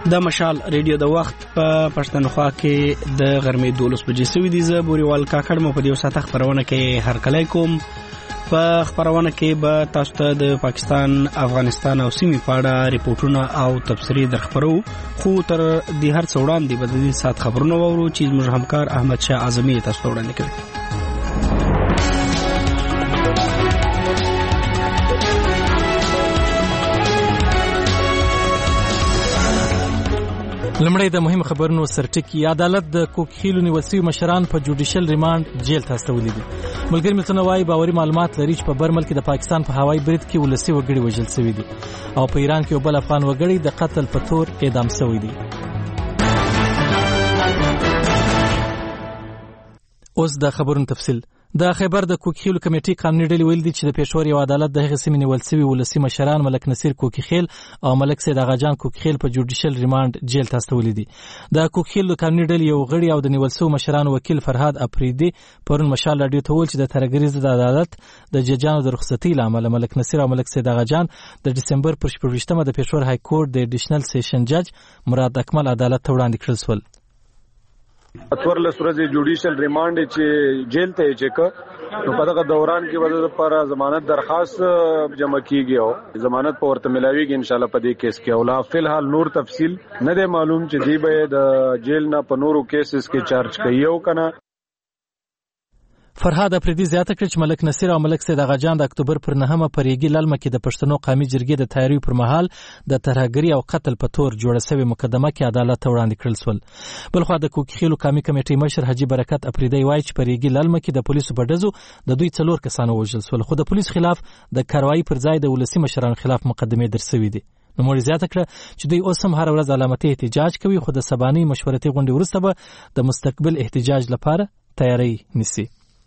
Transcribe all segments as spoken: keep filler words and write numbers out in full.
د مشال ریډیو د وخت په پښتونخوا کې د غرمې دولس بجې سوي دي. زه بوريوال کاکړ مو په دې ساعت خبرونه کې هر کله کوم. په خبرونه کې به تاسو ته د پاکستان، افغانستان او سیمې په اړه ریپورتونه او تبصرې درخبرو، خو تر دې هر څه وړاندې به د دې ساعت خبرونه وورو چې زموږ همکار احمد شاه اعظمي تاسو ته وړاندې کوي. لمړی د مهم خبرونو سرټکی. عدالت د کوکخیلو نیول شوي مشران په جوډیشل ریمانډ جیل ته استولي دي. ملګري ملتونه وايي باوري معلومات لري چې په برمل کې د پاکستان په هوایي برید کې ولسي وګړي وژل شوي دي او په ایران کې یو بل افغان وګړی د قتل په تور اعدام شوی دی. اوس د خبرونو تفصیل. د خیبر د کوکخیلو کمیټې قانوني ډلې ویل دي چې د پېښور یو عدالت د هغې سیمې نیول شوي ولسي مشران ملک نصیر کوکخیل او ملک سید اغاجان کوکخیل په جوډیشل ریمانډ جیل ته استولي دي. د کوکخیل د قانوني ډلې یو غړي او د نیول شوو مشرانو وکیل فرهاد افریدي پرون مشال راډیو ته وویل چې د ترهګرۍ ضد عدالت د ججانو د رخصتۍ له امله ملک نصیر او ملک سید اغاجان د ډسمبر پر شپږویشتمه د پېښور های کورټ د اډیشنل سیشن جج مراد اکمل عدالت ته وړاندې کړل شول. اتورلس ورځې جوډیشل ریمانډ چې جیل ته یې چک نو په دغه دوران کې به لپاره ضمانت درخواست جمع کیږي او ضمانت په ورته ملاويږي ان شاء الله په دې کیس کې. او لا فلحال نور تفصیل نه دی معلوم چې دی به د جیل نه په نورو کیسز کې چارج کوي او کنه. فرهاد افریدي زیاته کړ چې ملک نصیر او ملک سید اغاجان د اکتوبر پر نهمه په ریګي للمه کې د پښتنو قومي جرګې د تیاری پر مهال د ترهګرۍ او قتل په تور جوړه شوې مقدمه کې عدالت ته وړاندې کړل شول. بلخوا د کوکخیلو قومي کمیټې مشر حاجی برکت افریدي وایي چې په ریګي للمه کې د پولیسو په ډزو د دوی څلور کسان وژل شول، خو د پولیسو خلاف د کاروایی پر ځای د ولسي مشرانو خلاف مقدمې درسوي دي. نوموړي زیاته کړه چې دوی اوس هم هر ورځ علامتي احتجاج کوي، خو د سبانۍ مشورتي غونډې وروسته به د مستقبل احتجاج لپاره تیاری نیسي.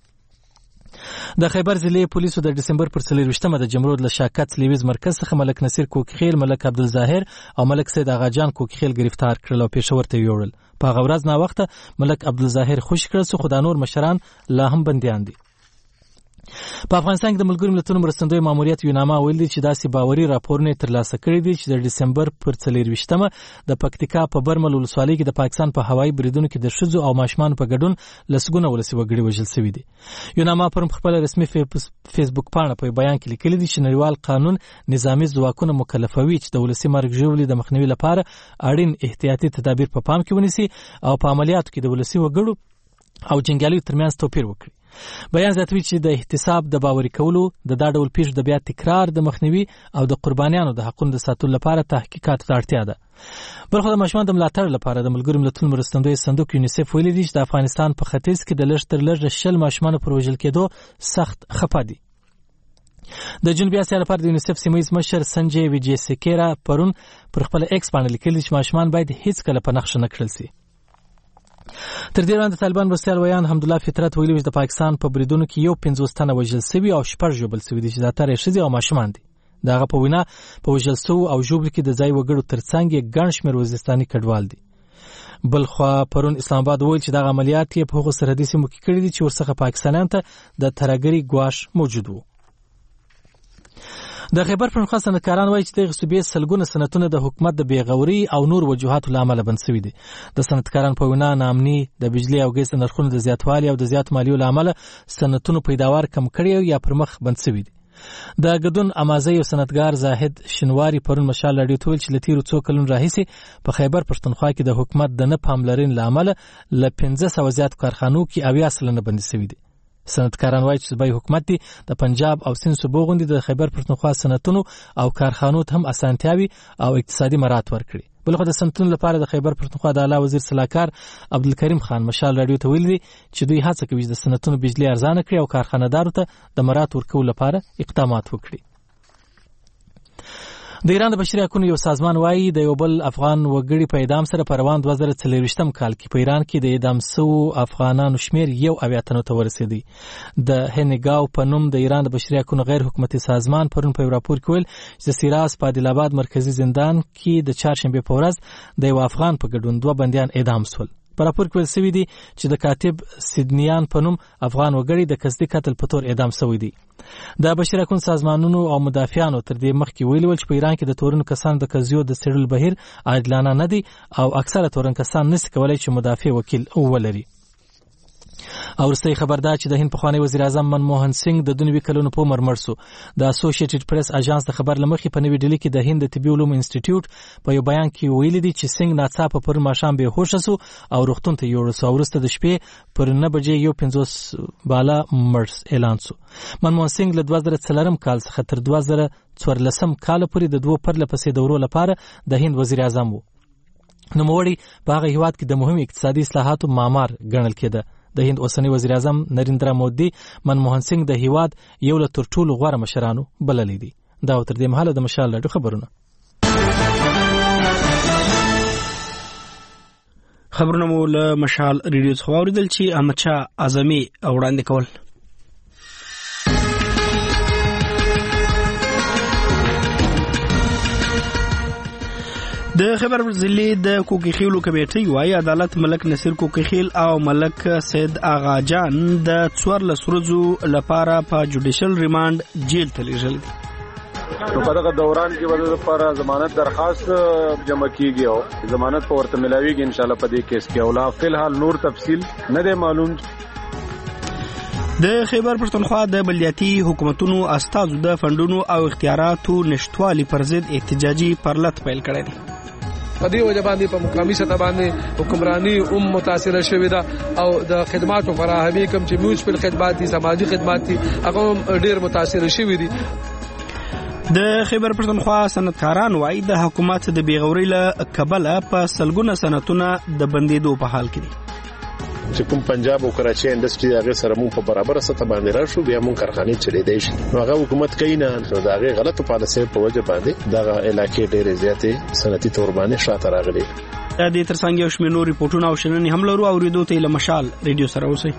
د خیبر ضلع پولیسو د ډسمبر پر څلرویشتمه د جمرود له شاکت لیویز مرکز څخه ملک نصیر کوکخیل، ملک عبدالظاهر او ملک سید اغاجان کوکخیل گرفتار کړل او پېښور ته یوړل. په هغه ورځ ناوخته ملک عبدالظاهر خوشي کړل څو خو دا نور مشران لا هم بندیان دي. په افغانستان کې د ملګرو ملتونو مرستندوی ماموریت یوناما ویل دي چې داسې باوري راپورونه ترلاسه کړي دي چې د ډسمبر پر څلرویشتمه د پکتیکا په برمل ولسوالۍ کې د پاکستان په هوایي بریدونو کې د ښځو او ماشومانو په ګډون لسګونه ولسي وګړي وژل شوي دي. یوناما پرون په خپله رسمي فیسبوک پاڼه په بیان کې لیکلي دي چې نړیوال قانون نظامي ځواکونه مکلفوي چې د ولسي مرګ ژوبلې د مخنیوي لپاره اړین احتیاطي تدابیر په پام کې ونیسي او په عملیاتو کې د ولسي وګړو او جنګیالیو ترمنځ توپیر وکړي. بیان زیاتوي چې د احتساب د باوري کولو د دا ډول پیښو د بیا تکرار د مخنیوي او د قربانیانو د حقونو د ساتلو لپاره تحقیقاتو ته اړتیا ده. بلخو د ماشومانو د ملاتړ لپاره د ملګرو ملتونو مرستندوی صندوق یونیسف ویلي دي چې د افغانستان په ختیځ کې د لږ تر لږه شل ماشومانو پر وژل کېدو سخت خفه دي. د جنوبي اسیا لپاره د یونیسف سیمهیز مشر سنجي ویجی سیکیرا پرون پر خپل ایکس باندې لیکلي چې ماشومان باید هیڅ کله په نښه نه کړل شي. تر دې وړاندې طالبان مرستیال ویان حمدالله فطرت ویلي چې د پاکستان په بریدونو کې یو پنځوس تنه وژل شوي او شپږ ژوبل شوي دي چې زیاتره یې ښځې او ماشومان دي. د هغه په وینا په وژل شوو او ژوبلو کې د ځای وګړو تر څنګ یې ګڼ شمېر وزیرستاني کډوال دي. بلخوا پرون اسلام آباد ویل چې دغه عملیات یې په هغو سرحدي سیمو کې کړي دي چې ورڅخه پاکستانیانو ته د ترهګرۍ ګواښ موجود و. د خیبر پښتونخوا صنعتکاران وایي چې دغه صوبې سلګونه صنعتونه د حکومت د بېغورۍ او نور وجوهاتو له امله بند شوي دي. د صنعتکارانو په وینا ناامني، د بجلي او ګیس نرخونو د زیاتوالي او د زیاتو مالیو له امله صنعتونو پیداوار کم کړی یا پر مخ بند شوي دي. د ګدون امازۍ او صنعتګار زاهد شنواري پرون مشال راډیو ته ویل چې له تېرو څو کلونو راهیسې په خیبر پښتونخوا کې د حکومت د نه پاملرنې له امله له پنځه سوه زیاتو کارخانو کې اویا سلنه بندي شوي دي. صنعتکاران وایي چې صوبایي حکومت دی د پنجاب او سند صوبو غوندې د خیبر پښتونخوا صنعتونو او کارخانو ته هم اسانتیاوي او اقتصادي مراعات ورکړي. بلخو د صنعتونو لپاره د خیبر پښتونخوا د اعلی وزیر صلاحکار عبدالکریم خان مشال راډیو ته ویلي چې دوی هڅه کوي چې د صنعتونو بجلي ارزانه کړي او کارخانه‌دارو ته د مراعات ورکولو لپاره اقدامات وکړي. د ایران د بشري حقونو یو سازمان وایي د یو بل افغان وګړي په اعدام سره په روان دوه زره څلرویشتم کال کې په ایران کې د اعدام شوو افغانانو شمېر یو اویا تنو ته ورسېدی. د هنګاو په نوم د ایران د بشري حقونو غیر حکومتي سازمان پرون په یو راپور کې ویل چې د سیراز په عادل آباد مرکزي زندان کې د چهارشنبې په ورځ د یو افغان په ګډون دوه بندیان اعدام شول. په راپور کې ویل شوي دي چې د کاتب سیدنیان په نوم افغان وګړي د قصدي قتل په تور اعدام شوی دي. د بشري حقوقو سازمانونو او مدافعانو تر دې مخکې ویلي ول چې په ایران کې د تورن کسانو د قضیو د څېړلو بهیر عادلانه نه دي او اکثره تورن کسان نشي کولای چې مدافع وکیل ولري. او وروستۍ خبر دا چې د هند پخوانی وزیر اعظم منموهن سنگ د دوه کلونو په عمر مړ شو. د اسوسییټډ پریس اژانس د خبر لمخې په نوې ډیلي کې د هند د طبي علومو انسټیټیوټ په یو بیان کې ویلي دي چې سنگ ناڅاپه پر ماښام بې هوښه شو او روغتون ته یوړل شو او وروسته د شپې پر نه بجې یو پنځوس بالا مړ اعلان شو. منموهن سنگ له دوه زره څلورم کال څخه تر دوه زره څوارلسم کال پورې د دوه پرله پسې دورو لپاره د هند وزیر اعظم و. نوموړی په هغه هیواد کې د مهمو اقتصادي اصلاحاتو معمار ګڼل کېده. د هند اوسنی وزیر اعظم نریندرا مودي منموهن سنگ د هیواد یو له تر ټولو غوره مشرانو بللی دي. دا تر دې مهاله د مشال راډیو خبرونه. خبرونه مو له مشال ریډیو څخه واوریدل چې احمد شاه اعظمي وړاندې کول. د خبر ضلع د کوکیخیلو کمیټې وايي عدالت ملک نصیر کوکیخیل او ملک سید آغا جان د څوارلس ورځو لپاره په جوډیشل ریماند جیل ته لیږل. نو په دغه دوران کې به لپاره ضمانت درخواست جمع کیږي او ضمانت په ورته ملاويږي ان شاء الله په دې کیس کې. او لا فلحال نور تفصیل نه دی معلوم. د خیبر پښتونخوا د بلدیاتي حکومتونو استازو د فندونو او اختیاراتو نشټوالي پر ضد احتجاجي پرلط پیل کړی دی. په دې وجه باندې په مقامي سطح باندې حکمرانی هم متاثر شوې ده او د خدماتو فراهمي کوم چې میونسپل خدمات دي سماجی خدمات دي هغه ډیر متاثر شوې دي. د خیبر پښتونخوا صنعتکاران وايي د حکومت د بیغوري له کبله په سلګونه صنعتونه د بندیدو په حال کې دي. چې کوم پنجاب او کراچي انډستری هغه سره مون په برابر سطح باندې راشو بیا مون کارخانه چلې دی شي. هغه حکومت کوي نه دا هغه غلطه پالیسي په وجه باندې دا علاقې ډېرې زیاتې صنعتي تور باندې شاته راغلي. د دې ترڅنګ یو شمېر نور ریپورتونه او شننې هم لرو او ریډیو ته له مشال ریډیو سره اوسئ.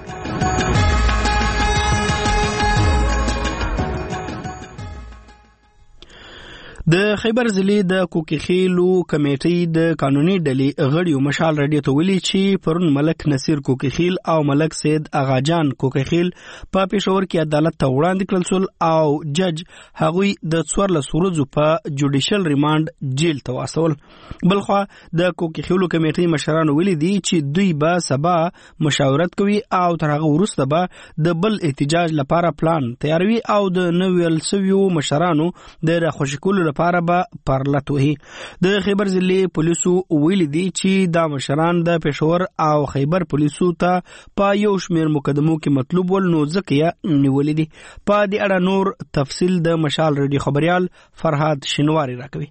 د خیبر ضلع د کوکیخیلو کمیټې د قانوني ډلې غړیو مشال رادیو ته ویلي چې پرون ملک نصیر کوکیخیل او ملک سید آغاجان کوکیخیل په پېښور کې عدالت ته وړاندې کړل شول او جج هغوی د څوارلس ورځو په جوډیشل ریماند جیل ته واستول. بلخوا د کوکیخیلو کمیټې مشرانو ویلي دي چې دوی به سبا مشاورت کوي او تر هغه وروسته به د بل احتجاج لپاره پلان تیاروي او د نویل سویو مشرانو د راخوشي کولو لپاره به پرلط وهي. د خیبر ضلع پولیسو ویلي دي چې دا مشران د پېښور او خیبر پولیسو ته په یو شمېر مقدمو کې مطلوب ول نو ځکه یې نیولې دي. په دې اړه نور تفصیل د مشال ریډیو خبريال فرهاد شینواری راکوي.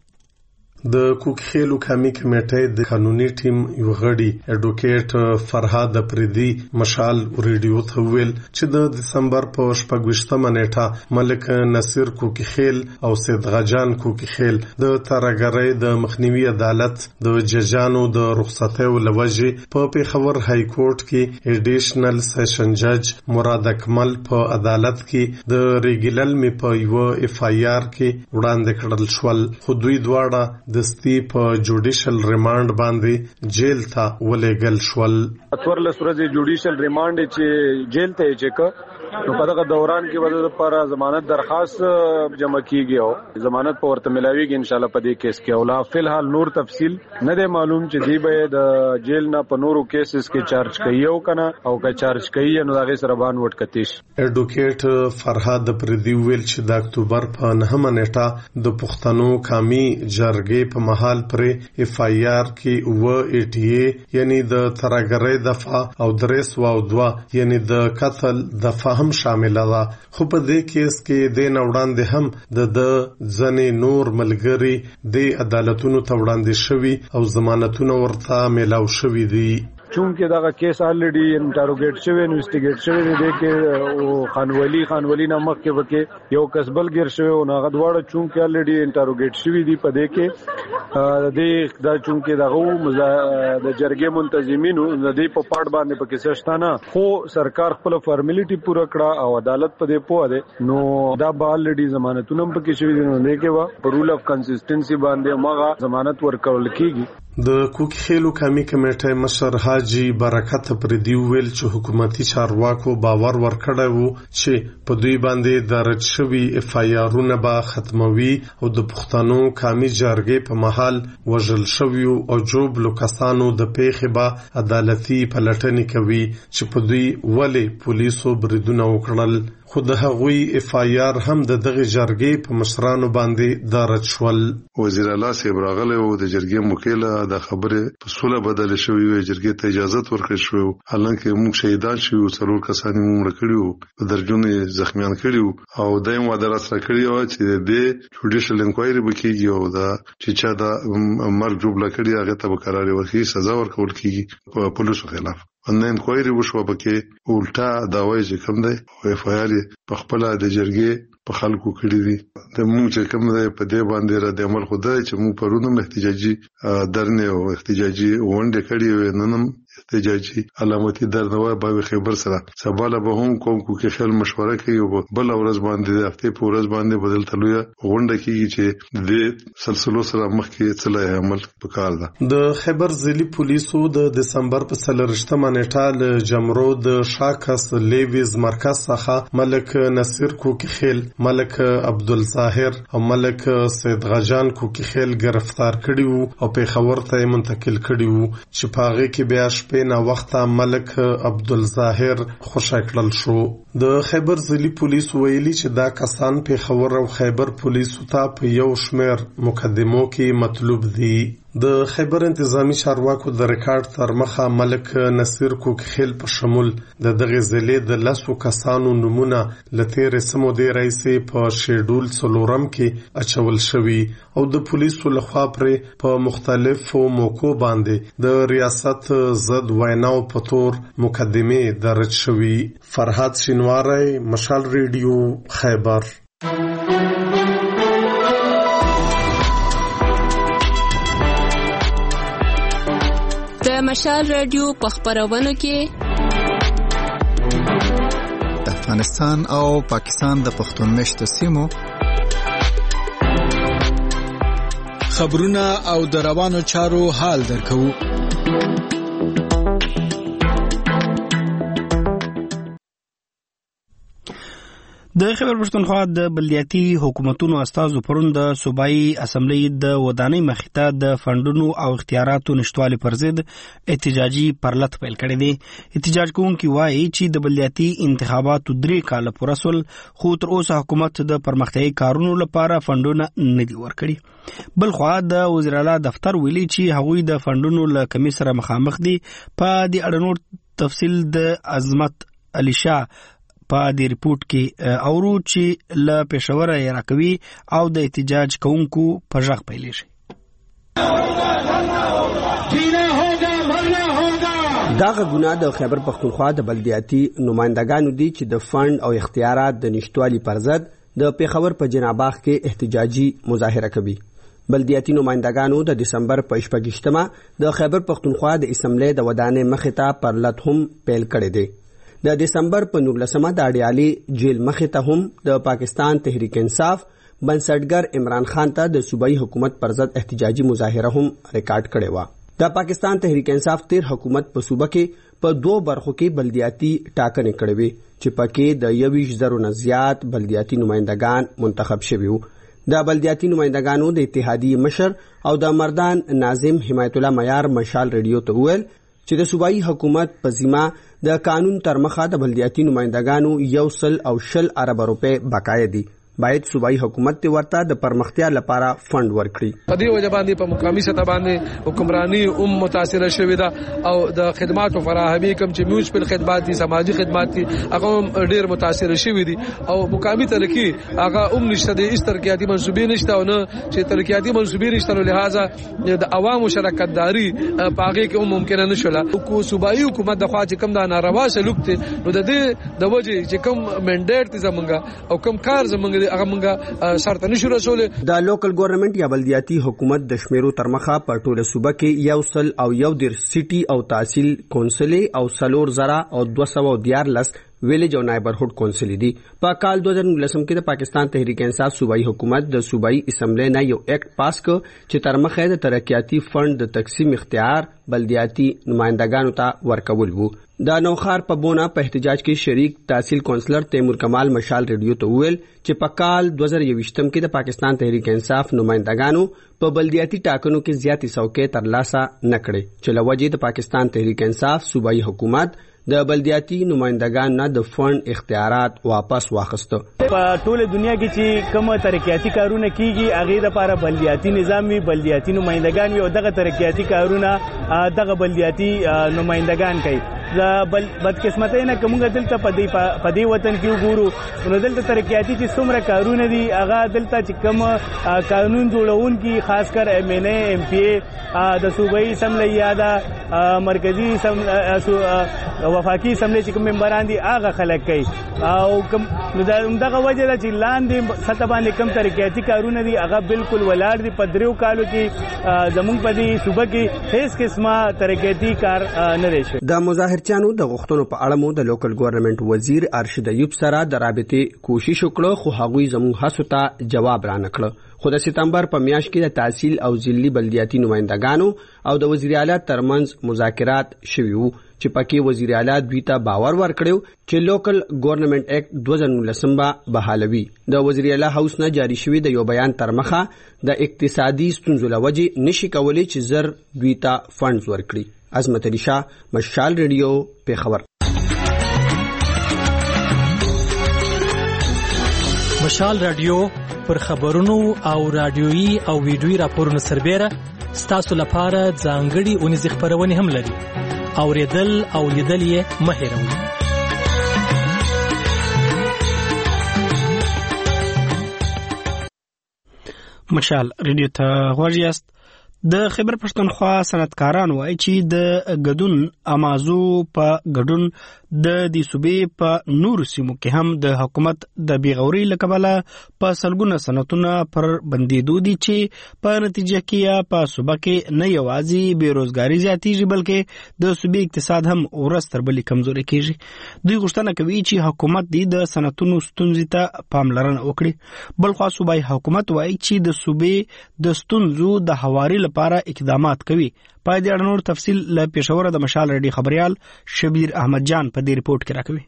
د کوکیخیلو قومي کمیټې د قانوني ټیم یو غړي اډوکیټ فرهاد پردي مشال ریډیو ته ویل چې د دسمبر په شپږویشتمه نیټه ملک نصیر کوکیخیل او سید غجان کوکیخیل د ترګرۍ د مخنیوي عدالت د ججانو د رخصتیو لوجه په پیښور های کورټ کې ایډیشنل سیشن جج مراد اکمل په عدالت کې د ریګیلل می په یو اف آی آر کې وړاندې کړل شول. خو دوی دواړه دستی په جوډیشل ریماند باندې جیل ته ولېږل شول. څوارلس ورځې جوډیشل ریماند چې جیل ته چې نو په دغه دوران کې به لپاره ضمانت درخواست جمع کیږي او ضمانت په ورته ملاويږي ان شاء الله په دې کیس کې. او لا فلحال نور تفصیل نه دی معلوم چې دی به د جیل نه په نورو کیسز کې چارج کوي او کنه او که چارج کوي نو هغه سره باندې وټ کتیش. اډوکیټ فرهاد پردي ویل چې د اکتوبر په نهمه نیټه د پښتنو قومي جرګې په محل پر اف آی آر کې و ای ټی ای یعنی د ترګرۍ دفعه او درس او دوا یعنی د قتل دفعه هم شامل ده. خو په دې کیس کې د نوړاندې هم د ځنې نور ملګری د عدالتونو ته وړاندې شوی او ضمانتونه ورته ملاو شوی دي. چونکه دا کیس الریډي انټروګیټ شوی انویسټیګیټ شوی دی کې او خانولی خانولی نامه کې وکي یو کسبل ګر شوی او هغه دواړه چونکه الریډي انټروګیټ شوی دی په دې کې د دې دا چونکه دغه د جرګې منتظمینو د دې په پاړ باندې په کې سشتانه خو سرکار خپل فارمیلیټي پوره کړه او عدالت په دې پوه ده نو دا به الریډي ضمانتونه په کې شوی دي نو نه کې وا په رول اف کنسستنسي باندې ماغه ضمانت ورکول کیږي. د کوکخیلو قومي کمیټې مشر حاجی برکت پردي ویل چې حکومتي چارواکو باور ورکړی وو چې په دوی باندې درج شوي اف آی آرونه به ختموي او د پښتنو قومي جرګې په محل وژل شویو او جوړ کسانو د پیښې به عدالتي پلټنې کوي چې په دوی ولې پولیسو بریدونه وکړل. خو د هغوی اف آی آر هم د دغه جرګې په مشرانو باندې درج شول. وزیر اعلی صاحب راغلی او د جرګې موکله د خبره په سوله بدل شوې وي، جرګې ته اجازه ورکړل شو، حالانکه موږ شهیدان شوو، څلور کسان یې مړه کړي په درجونه زخمیان کړي او دایم وعده سره کړی و چې د جوډیشل انکوایري وکړي او دا چې چا د مرګ جوړ کړی هغه ته به قرار ورکړي، سزا ورکول کیږي په پولیسو خلاف. ان انکوایري وشو پکې الټا داوای چې کوم دی او اف آی آر په خپل د جرګې په خلکو کړی دي. د موږ چې کوم دی په دې باندې را د عمل خدای چې موږ پرونم احتجاجي درنه او احتجاجي ونډه کړی و، ننم احتجاجي علامتي درنه به خبر سره سباله به هم کوم کې خل مشوره کوي او بل ورځ باندې د هفته په ورځ باندې بدل تلوي غونډه کیږي چې د سلسله سره مخکې څلای عمل وکړ. ده د خیبر ضلعي پولیسو د دسمبر په څلورشتمه نیټه له جمرو د شاکس لیویز مرکز څخه ملک نصیر کوکخیل، ملک عبدالظاهر او ملک سید غجان کوکخیل گرفتار کړي وو او پیښور ته منتقل کړي وو چې په هغه کې بیا شپې نا وخته ملک عبدالظاهر خوشی کړل شو. د خیبر ضلعي پولیس ویلي چې دا کسان پیښور او خیبر پولیسو ته په یو شمېر مقدمو کې مطلوب دي. د خیبر انتظامی چارواکو د ریکارډ تر مخه ملک نصیر کوکخیل په شمول د دغه ضلع د لسو کسانو نمونه لتیر سمو دی رئیسي په شیډول څلورم کې اچول شوی او د پولیسو لخوا پر په مختلفو موکو باندې د ریاست ضد ویناو په تور مقدمه درج شوی. فرهاد شینواری، مشال ریډیو، خیبر. د مشال رادیو په خبرونه کې د افغانستان او پاکستان د پښتون مشت سیمو خبرونه او د روانو چارو حال درکو. د خیبر پښتونخوا د بلدیاتي حکومتونو استازو پرون د صوبایي اسمبلی د ودانۍ مخې ته د فندونو او اختیاراتو نشټوالي پر ضد احتجاجي پرلط پیل کړی دی. احتجاج کوونکي وایي چې د بلدیاتي انتخاباتو درې کاله پوره سول خو تر اوسه حکومت د پرمختیایي کارونو لپاره فندونه نه دي ورکړي. بل خوا د وزیر اعلی دفتر ویلي چې هغوی د فندونو له کمی سره مخامخ دي. په دې اړه نور تفصیل د عظمت علي شاه په دې ریپورت کې اورو چې له پېښوره یې راکوي او د احتجاج کوونکو په غږ پیلې شي. دغه ګناه د خیبر پښتونخوا د بلدیاتي نمائندګانو دي چې د فند او اختیارات د نشټوالي پر ضد د پېښور په جناباغ کې احتجاجي مظاهره کوي. بلدیاتي نمائندګانو د دسمبر په شپږشتمه د خیبر پښتونخوا د اسمبلی د ودانۍ مخې ته پرلط هم پیل کړی دی. د دسمبر په نولسمه د اډیالي جیل مخې ته هم د پاکستان تحریک انصاف بنسټګر عمران خان ته د صوبایي حکومت پر ضد احتجاجي مظاهره هم ریکارډ کړې و. د پاکستان تحریک انصاف تیر حکومت په صوبه کې په دوه برخو کې بلدیاتي ټاکنې کړې وې چې پکې د یویش زرو نه زیات بلدیاتي نمائندگان منتخب شوي وو. د بلدیاتي نمائندگانو د اتحادیې مشر او د مردان ناظم حمایت الله معیار مشال ریډیو ته وویل چې د صوبایي حکومت په ذمہ د قانون تر مخه د بلدیاتي نمائندگانو یو سل او شل ارب روپے بقایه دي. باید صوبایي حکومت ته ورته د پرمختیا لپاره فند ورکړي. په دې وجه باندې په مقامي سطح باندې حکمرانی هم متاثر شوې ده او د خدماتو فراهمي کوم چې میوچل خدمات دي، سماجی خدمات دي، هغه ډیر متاثر شوې دي او مقامي تلکی هغه هم نشته د اس ترقیاتي منسوبې نشته او نه چې ترقیاتي منسوبې نشته، نو لہذا د عوامو شرکت داری پاغه کې هم ممکن نه شوله. او صوبایي حکومت د خوا چې کوم د ناروا سلوک ته نو د دې د وجه چې کوم منډیټ زمونږه او کوم کار زمونږ هغه مونږه شرط نشو رسول. د لوکل ګورنمنت یا بلدیاتي حکومت د شمیرو تر مخه په ټوله صوبه کې یو سل او یو در سټي او تحصیل کونسل او سلور زرا او دو سو دیارلس ویلج او نایبرهوډ کونسل دي. په کال دوه هزار نولسم کې د پاکستان تحریک انصاف صوبایي حکومت د صوبایي اسمبلی نه یو اکټ پاس کړ چې تر مخه د ترقیاتي فند د تقسیم اختیار بلدیاتي نمائندګانو ته ورکول وو. د نوخار په بونا په احتجاج کې شریک تحصیل کونسلر تیمور کمال مشال ریډیو ته وویل چې په کال دوه هزار یوویشتم کې د پاکستان تحریک انصاف نمائندګانو په بلدیاتي ټاکنو کې زیاتې څوکۍ ترلاسه نه کړې چې له وجې د پاکستان تحریک انصاف صوبایي حکومت د بلدیاتي نمائندګانو نه د فند اختیارات واپس واخیسته. په ټوله دنیا کې چې کوم ترقیاتي کارونه کیږي هغه لپاره بلدیاتي نظام وي، بلدیاتي نمائندګان وي او دغه ترقیاتي کارونه دغه بلدیاتي نمائندګان کوي. د بدقسمتۍ نه کومه دلته په دې وطن کې وګورو نو دلته ترقیاتي چې څومره کارونه دي هغه دلته چې کوم قانون جوړونکي خاص کر ایم این اے ایم پی اے د صوبایي اسمبلی یا د مرکزی وفاقي اسمبلی چې کوم ممبران دي هغه خلک کوي او کوم دغه وجه ده چې لاندې سطح باندې کوم ترقیاتي کارونه دي هغه بالکل ولاړ دي. په دریو کالو کې زموږ په دې صوبه کې هیڅ قسمه ترقیاتي کار نه دی شوی. د مظاهرچیانو د غوښتنو په اړه مو د لوکل ګورنمنت وزیر ارشد ایوب سره د رابطې کوشش وکړو خو هغوی زموږ هڅو ته جواب را نه کړ. خو د سپتمبر په میاشت کې د تحصیل او ضلعي بلدیاتي نمائندګانو او د وزیر اعلی ترمنځ مذاکرات شوي وو چې پکې وزیر اعلی دوی ته باور ورکړو چې لوکل ګورنمنت اکټ دوه هزار نولسم به بحالوي. د وزیر اعلی هاوس نه جاری شوی د یو بیان تر مخه د اقتصادي ستونزو لوجې نشي کولی چې زر دوی ته فنډز ورکړي. عظمت علي شاه، مشال ریډیو، پیښور. مشال رادیو پر خبرونو او رادیويي او ویډیويي راپورونو سربېره ستاسو لپاره ځانګړي اونیزې خبرونه هم لري. اوریدل او لیدل یې مه هېروئ. مشال ریډیو ته غوږ یاست. د خیبر پښتونخوا صنعتکاران وایي چې د ګډون امازو په ګډون د دې صوبې په نورو سیمو کې هم د حکومت د بیغوري لکبله په سلګونه صنعتونه پر بندیدو دي چې په نتیجه کې یا په صوبه کې نه یوازې بیروزګاري زیاتېږي بلکې د صوبې اقتصاد هم ورځ تر بلې کمزوري کېږي. دوی غوښتنه کوي چې حکومت دې د صنعتونو ستونزې ته پاملرنه وکړي. بلخوا صوبایي حکومت وایي چې د صوبې د ستونزو د هواري لپاره اقدامات کوي. په دې اړه نور تفصیل له پېښور د مشال ریډیو خبريال شبیر احمد جان په دې ریپورت کې راکوي.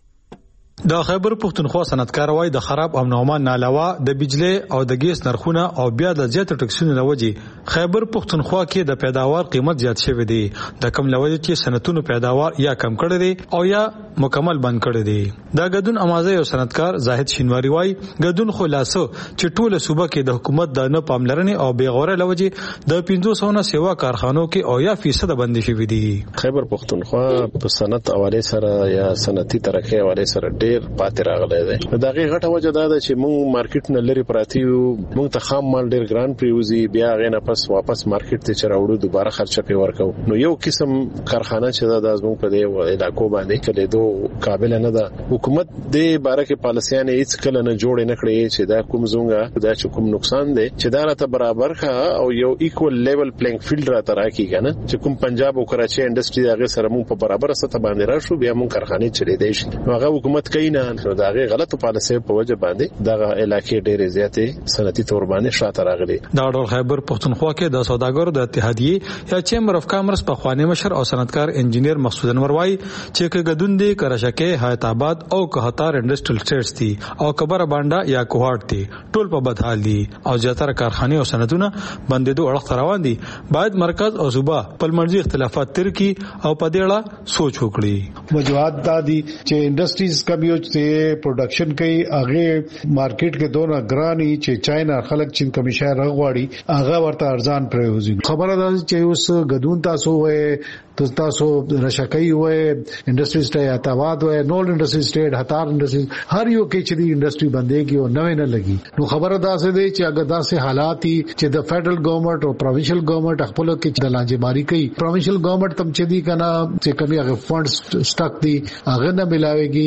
د خیبر پښتونخوا صنعتکار وای د خراب امن او امان علاوه د بجلی او د ګیس نرخونه او بیا د زیات ټکسونو لوجې خیبر پښتونخوا کې د پیداوار قیمت زیات شوی دی. د کم لوجې چې صنعتونو پیداوار یا کم کړی دی او یا مکمل بند کړی دی. دا ګډون امازه یو صنعتکار زاهد شینواری وای ګډون خلاصو چې ټوله صوبه کې د حکومت د نه پاملرنې او بیغوره لوجې د پنځه سوه نه سیوا کارخانو کې او یا فیصد بندي شوی دی. خیبر پښتونخوا په صنعت حواله سره یا صنعتي ترقی حواله سره ډېر پاتې راغلی دی. دا غي غټه وجه دا ده چې موږ مارکیټ نه لري پراتی یو، موږ ته خام مال ډېر ګران پریوزي، بیا غینه پس واپس مارکیټ ته چراوړو دوباره خرچه پی ورکو. نو یو قسم کارخانه چې دا د زموږ په دې علاقو باندې کله دوه قابل نه ده. حکومت دې باره کې پالیسیان هیڅ کله نه جوړ نه کړی چې دا کوم زونګه دا چې کوم نقصان دی چې دا راته برابر کا او یو ایکوال لیول پلینګ فیلډ راته راکېږي نه چې کوم پنجاب او کراچي انډستری هغه سره موږ په برابر سطح باندې راشو بیا موږ کارخانه چلی دی شي. هغه حکومت کوي نه دا غي غلطو پالیسي په وجه باندې دغه علاقې ډېرې زیاتې صنعتي تور باندې شاته راغلي. دا ډول خیبر پښتونخوا کې د سوداګرو د اتحادیې یا چیمبر اف کامرس په خوانی مشر او صنعتکار انجینیر مقصود انور وای چې کګدون دي کرشکه حیات آباد او کهتار انډستریل سټیټس دي او کبر باندې یا کوهارت دي ټول په بد حال دي او زیاتره کارخانه او صنعتونه بندیدو اړه روان دي. باید مرکز او صوبه په منځي اختلافات تر کی او په دې اړه سوچ وکړي. وجوهات دا دي چې انډستریز کمیو چې پروډکشن کوي هغه مارکیټ کې دونه ګرانی چې چاینا خلک چین کمیشه راغواړي هغه ورته ارزان پریوزي. خبره ده چې اوس غدون تاسو وې تاسو رشکای وې انډستری سټې اتواد وې نول انډستری سټیټ هتار انډستری هر یو کې چې دی انډستری بندېږي او نوې نه لګي. نو خبره ده چې اگر داسې حالات چې د فدرل ګورنمنت او پروینشل ګورنمنت خپل کې د لانجماري کوي پروینشل ګورنمنت تم چې دی کنه چې کمی هغه فندز سٹک دي هغه نه ملاويږي او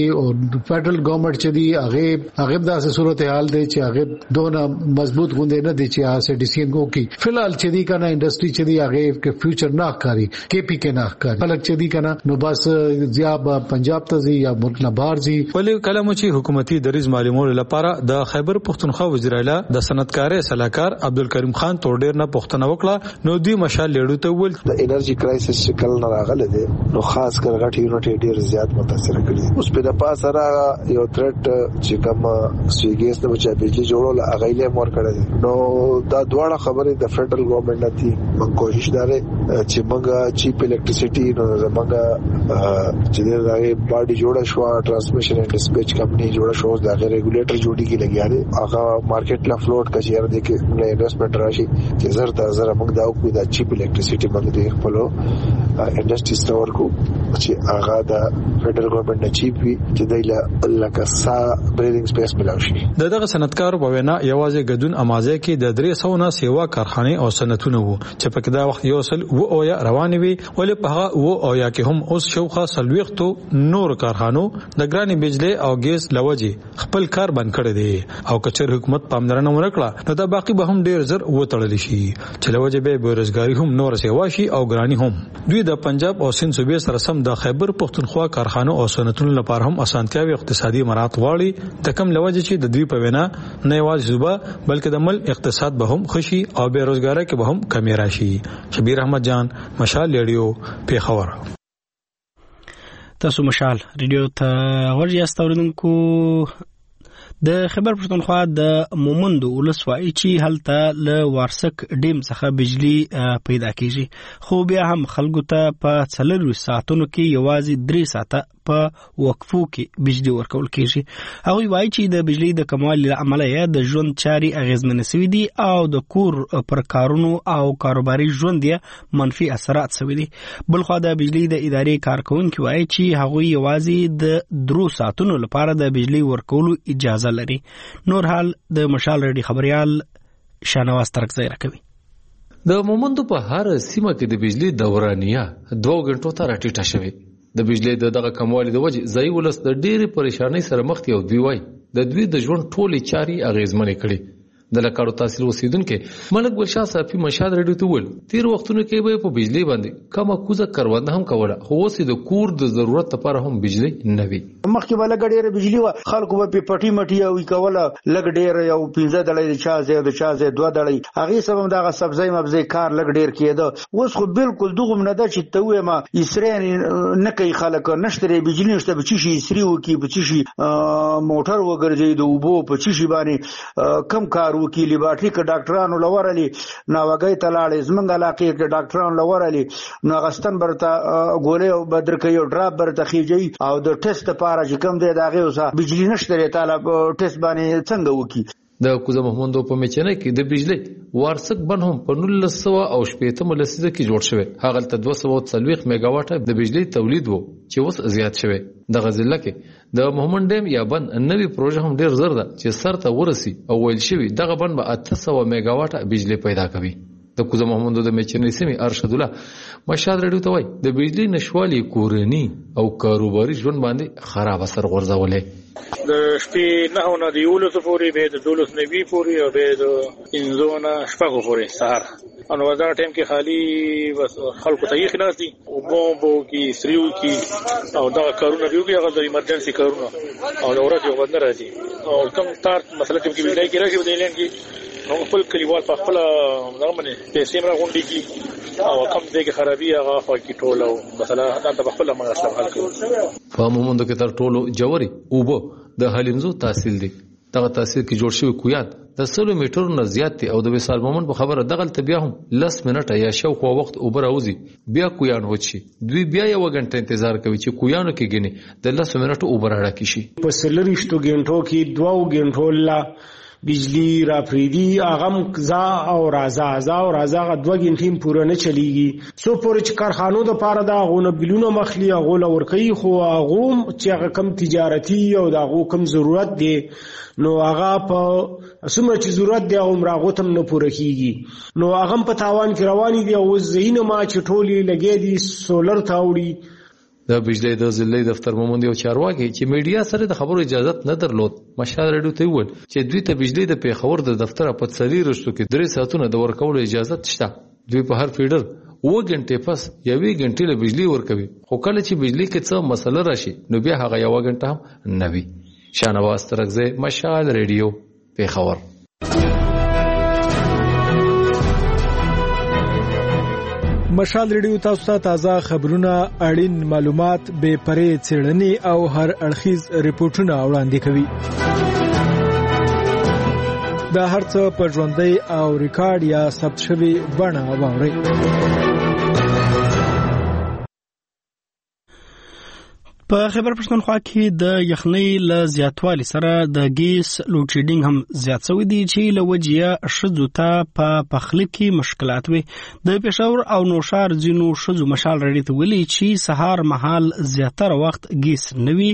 فدرل ګورنمنت چې دی هغه هغه داسې صورتحال دی چې هغه دونه مضبوط غونډه نه دي چې هغه ډیسیژن کوي. فلحال چې دی کنه انډستری چې دی هغه کې فیوچر نه ښکاري کې پی کې نه ښکاري خلک چې دی کنه نو بس زیاب پنجاب ته ځي یا ملک نه بهر ځي. ولې کلم چې حکومتي دریز معلومولو لپاره د خیبر پختونخوا وزیر اعلی د صنعتکارۍ صلاحکار عبدالکریم خان توډیر نه پوښتنه وکړه نو دوی مشال لیډو ته ول د انرژي کرایسس شکل نه راغله دي نو خاص کر غټ یونټ ډیر زیات متاثر کړي. اوس په د پاسه را یو ترټ چې کوم سویګیس نه بچا بجلی جوړول هغه یې مور کړی نو دا دواړه خبرې د فدرل ګورنمنت نتي موږ کوشش داره چې موږ چیپ الیکټریسيټي نو زمونږ چې دغه باډي جوړه شو ټرانسمیشن اینڈ ډیسپیچ کمپنی جوړه شو دا ریګولیټر جوړی کی لګیا دي هغه مارکیټ لا فلوټ کچیر دي کې انویسټمنٹ راشي چې زر تا زر موږ دا کو دا چیپ الیکټریسيټي موږ د خپل انډستری ستور کو چې هغه د فدرل ګورنمنت نه چیپ وي چې دایله لکه سا بریدینګ سپیس ملاوي شي. دغه صنعتکار په وینا یوازې غدون امازه کې د درې سو نه سیوا کارخانه او صنعتونه وو چې په دا وخت یو سل و او یا روان وي ولې په هغه و او یا کې هم اوس شوخه سلويختو نور کارخانو د ګرانی بجلی او ګیس لوجي خپل کار بند کړی دی او کچر حکومت پاملرنه ورکړه نو دا باقی به هم ډیر زر و تړل شي چې لوجي به بیروزګاری هم نور سیوا شي او ګرانی هم. دوی د پنجاب او سند صوبې سره سم د خیبر پختونخوا کارخانو او صنعتونو لپاره هم اسانتیاوي اقتصادي مرات واړي د کم لوجه چې د دوی په وینا نه یوازې صوبه بلکې د ملک اقتصاد به هم خوشي او بیروزګاری کې به هم کمی راشي. شبیر احمد جان مشال ریډیو پیښور. تاسو مشال ریډیو ته ورجاست اوریدونکو د خیبر پختونخوا د مومندو ولسوالۍ چې هلته له وارسک ډیم څخه بجلی پیدا کیږي خو بیا هم خلکو ته په څلور ساعتونو کې یوازې درې ساعته په وقفو کې بجلی ورکول کیږي. هغه وایي چې د بجلی د کموالي له امله د ژوند چاري اغیزمن شوي دي او د کور پر کارونو او کاروباري ژوند یې منفي اثرات شوي دي. بلخو د بجلی د ادارې کارکونکو وایي چې هغه یوازې د درو ساعتونو لپاره د بجلی ورکولو اجازه لري. نور حال د مشال ریډي خبريال شانواز ترکزی راکوي. د مومندو په هر سیمه کې د بجلی دورانیه دوه غنټو ته راټیټه شوې. د بجلی د دغه کموالي د وجه ځای ولس د ډېری پریشانۍ سره مخ دي او دوی وایي د دوی د ژوند ټولې چاري اغیزمنې کړي. د لکاړو تحصیل اوسیدونکو ملک ګلشاه صافي مشاد ریډیو ته ویل تیر وختونو کې به په بجلی باندې کومه کوزه کرونده هم کوله خو اوس د کور د ضرورت لپاره هم بجلی نه وي. مخکې به لږ ډېره بجلی وه خلکو به پې پټي مټي او کوله لږ ډېر یو پنځه دړۍ د چا ځای د چا ځای دوه دړۍ هغې سبب دغه سبزی مبزی کار لږ ډېر کېده. اوس خو بالکل دغوم نه ده چې ته ووایم اسرې نه کوي خلک نشته دی بجلی نشته به څه شي اسرې وکړي په څه شي موټر وګرځوي د اوبو په څه شي باندې کم کار وکړي. لیبارټري کې ډاکټرانو لورلي ناوګي ته لاړې زمونږ علاقې کې ډاکټرانو لورلي نو غستن برته ګولې او بدر کوي او ډراپ برته خيږي او د ټیسټ لپاره چې کوم دی داغه اوسه بجلی نشته طالب ټیسټ باندې څنګه وکړي. د کوزه محمدو په میچنه کې د بجلی وارسک بن هم په نولس سوه او شپېته لسیزه کې جوړ شوی. هغه ته دوه سوه څلوېښت میگا واټه د بجلی تولید وو چې اوس زیات شوی. د غزله کې د محمد ډیم یا بند نوې پروژه هم ډیر زر ده چې سر ته ورسی او ویل شوی دغه بند به اته سوه میگا واټه بجلی پیدا کوي. د کوزه محمدو د میچنې سیمې ارشد الله مشاد ریډیو ته وایي د بجلی نشوالي کورنی او کاروباري ژوند باندې خراب اثر غورځولې. د شپې نه نه د یولس پورې به د دولس نوي پورې او به د انزونه شپږو پورې سهار او وزاره ټیم کې خالی بس خلکو ته یې خلاصي او بومبو کې سریو کې او دا کارونه دیو کې هغه د ایمرجنسي کارونه او د ورځې وبند راځي او کوم تار مثلا کې ویلای کې راځي د اعلان کې نو خپل کلیوال په خپل دغه باندې پیسې مرا غونډي کې او کوم ځای کې خرابي هغه خو کې ټول او مثلا دا په خپل مسله حل کوي. په مومند کې تر ټولو جوړي او بو د حلیمزو تحصیل دي دغه تحصیل کې جوړ شوی کویات د سلو میټرو نه زیات دي او د وصال مومند په خبره دغه تبیا هم لس منټه یا شو خو وخت اوبر اوزي بیا کویان وچی دوی بیا یو غنټه انتظار کوي چې کویانو کې غني د لس منټو اوبر اړه کی شي. په سلریشتو غنټو کې دوه غنټو لا بجلی را پریدي اغم زا او رازا زا او رازا دوه غنټیم پوره نه چلیږي سو پورې چې کارخانو د پاره دا غونه بلونه مخلي غوله ورکي خو غوم چې کم تجارتی او دا غو کم ضرورت دي نو هغه په سمره چې ضرورت دی عمر هغه تم نه پوره کیږي نو هغه په تاوان کې رواني دي او زینه ما چې ټولي لګې دي سولر تاوړي د بجلی د ضلع دفتر مومند یو چارواکي چې میډیا سره د خبرو اجازه نه درلود مشال رادیو ته وویل چې دوی ته بجلی د پیښور د دفتر په څلي رښتو کې درې ساعتونه د ورکولو اجازه شته. دوی په هر فیډر اوه غنټې پس یوې غنټې له بجلی ورکوي، خو کله چې بجلی کې څه مسله راشي نو بیا هغه یوه غنټه هم نه وي. شاهنواز ترکزی، مشال رادیو، پیښور. مشال ریډیو تاسو ته تازه خبرونه، اړین معلومات، بې پرې څېړنې او هر اړخیز ریپورتونه وړاندې کوي. دا هر څه په ژوندۍ او ریکارډ یا ثبت شوي بڼه واورئ. په خیبر پښتونخوا کې د یخنۍ له زیاتوالي سره د ګیس لوډ شیډینګ هم زیات شوی دی چې له وجې ښځو ته په پخلي کې مشکلات وي. د پېښور او نوشار ځینو ښځو مشال رادیو ته ویلي چې سهار مهال زیاتره وخت ګیس نه وي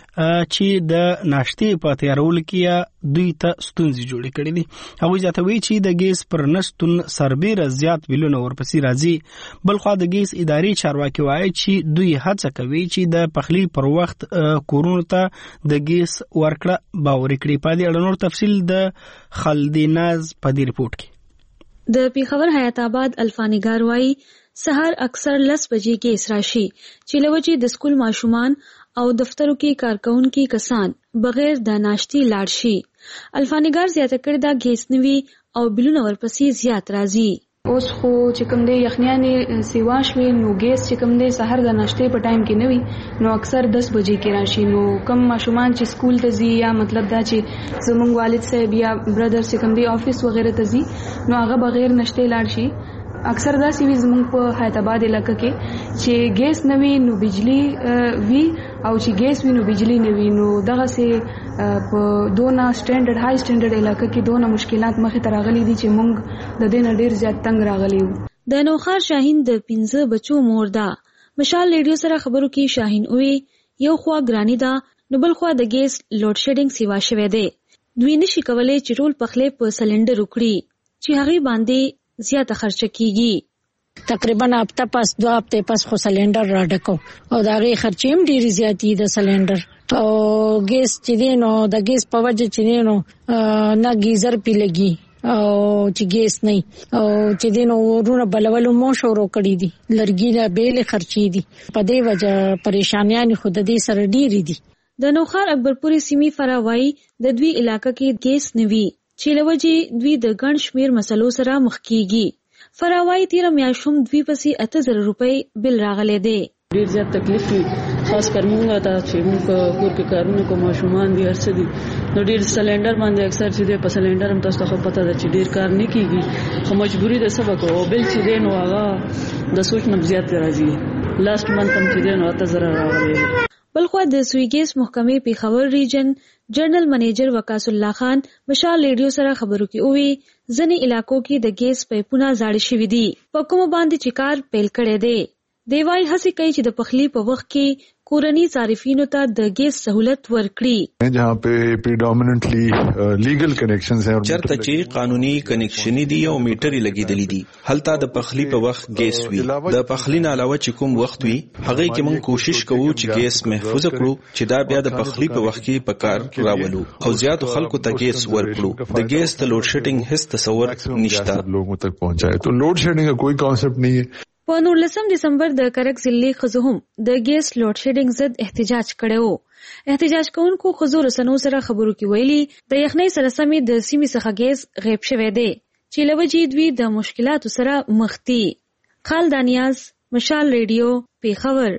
چې د ناشتې په تیارولو کې دوی ته ستونزې جوړې کړې دي. هغوی زیاتوي چې د ګیس پر نشتون سربیره زیات بیلونه ورپسې راځي. بلخوا د ګیس ادارې چارواکي وایي چې دوی هڅه کوي چې د پخلي پر وخت کورونو ته د ګیس ورکړه باوري کړي. په دې اړه نور تفصیل د خالدیناز په دې رپورټ کې. د پیښور حیات آباد الفانیګار وایي سهار اکثر لس بجې ګیس راشي چې له وجې د سکول ماشومان او دفترو کې کارکونکي کسان بغیر د ناشتي لاړ شي. الفانیګار زیاته کړې دا ګیس نوي او بلونه ورپسې زیات راځي. اوس خو چې کوم دی یخنیانې سیوا شوې نو ګیس چې کوم دی سحر د ناشتې په ټایم کې نه وي نو اکثر دس بجې کې راشي. نو کم ماشومان چې سکول ته ځي یا مطلب دا چې زمونږ والد صاحب یا برادر چې کوم دی آفیس وغیره ته ځي نو هغه بغیر ناشتې لاړ شي. اکثر دا سی وی زمونږ په حیات آباد علاقه کې چې ګیس نه وي نو بجلی وي او چې ګیس وي نو بجلی نه وي نو دغه سي په دونه سټانډرډ هاي سټانډرډ علاقه کې دونه مشکلات مخې ته راغلي دي چې مونږ د دې نه ډیر زیات تنگ راغلي یو. د نوخار شاهین د پنځه بچو مور ده. مشال ریډیو سره خبرو کې شاهین وی یو خوا ګرانی ده نو بل خوا د ګیس لوډ شیډینګ سیوا شوه دی. دوی نشي کولای چې ټول پخلې په سلندر وکړي چې هغه باندې زیاته خرچه کیږي. تقریبا هفته پس دو هفته پس خو سلندر را ډکو او دا غي خرچې هم ډېری زیاتې د سلندر او ګیس چې دی نو د ګیس په وجه چې دی نو نه گیزر پی لګي او چې ګیس نه او چې دی نو ورونه بلولو مو شروع کړی دي لرګي لا بیل خرچې دي په دې وجه پریشانیاں خود دې سره ډېری دي. د نوخار اکبرپوري سیمې فراوای د دوی علاقې کې ګیس نوي چې لوجي دوی د ګڼ شمیر مسلو سره مخ کیږي. فراوای تیر میاشوم دوی پسې اته زره روپۍ بل راغلي دي. ډیر زیات تکلیف وي خاص کر موږ ته چې موږ کور کې کارونه کوم ماشومان دي هرڅه دي نو ډیر سلندر باندې اکثر چې په سلندر هم تاسو ته پته ده چې ډیر کار نه کیږي خو مجبوری ده سبق او بل چې دین او هغه د سوچ نه زیات راځي. لاست منت هم چې دین او اته زره راغلي. بلخوا د سویګیس محکمې پیښور ریجن جنرال منیجر وقاص الله خان مشال ریډیو سره خبرو کې وی ځنې علاقو کې د ګیس پایپونه زاړه شوي دي په کوم باندې چې کار پیل کړي دي. دیوای هڅه کوي چې د پخلی په وخت کې کورنی صارفینو ته د ګیس سہولت ورکړي. جہاں پہ پریډامیننٹلی لیګل کنیکشنز ہیں چرته چې قانوني کنیکشن دي او میټر لګیدلې دي هلته د پخلی په وخت ګیس وي. د پخلی نه علاوه چې کوم وخت وي هغه کې موږ کوشش کوو چې ګیس محفوظ کړو چې دا بیا د پخلی په وخت کې په کار راولو او زیات خلکو ته ګیس ورکړو. د ګیس د لوډ شیډینګ هیڅ تصور نشته لوګو تک پہنچائے تو لوډ شیډینګ کا کوئی کانسیپټ نہیں ہے. په نولسم دسمبر د کرک ضلع خزهم د ګیس لوډ شیډینګ ضد احتجاج کړو. احتجاج کوونکو خزو رسنو سره خبرو کې ویلي د یخنۍ سره سمې د سیمې څخه ګیس غیب شوی دی چې لوجې دوی د مشکلاتو سره مخ دي. خالدانیاز، مشال ریډیو، پیښور.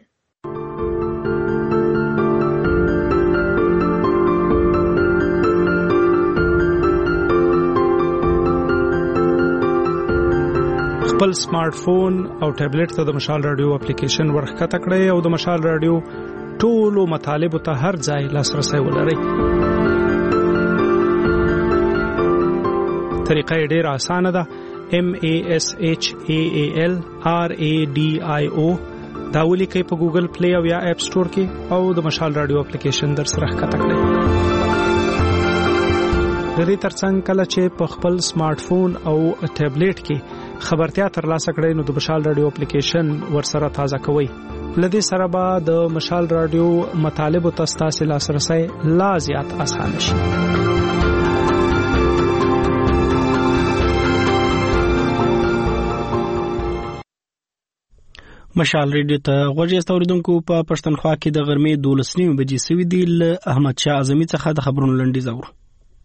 خپل سمارټ فون او ټابلیټ ته د مشال رادیو اپلیکیشن ورښکته کړئ او د مشال رادیو ټولو مطالبو ته هر ځای لاسرسی ولرئ. طریقه یې ډېره اسانه ده. M A S H A A L R A D I O دا ولیکئ په ګوګل پلی او یا اپ سٹور کې او د مشال رادیو اپلیکیشن در سره ښکته کړئ. د دې ترڅنګ کله چې په خپل سمارټ فون او ټابلیټ کې خبرتیا ترلاسه کړئ نو د مشال رادیو اپلیکیشن ورسره تازه کوئ لدې سره به د مشال رادیو مطالب او تاسو لاسرسي لا زیات اسانه شي. مشال ریډیو ته غوږی استوریدونکو په پښتونخوا کې د غرمې دولس نیمې بجې سوي دي. له احمد شاه اعظمي څخه د خبرونو لنډیز اورو.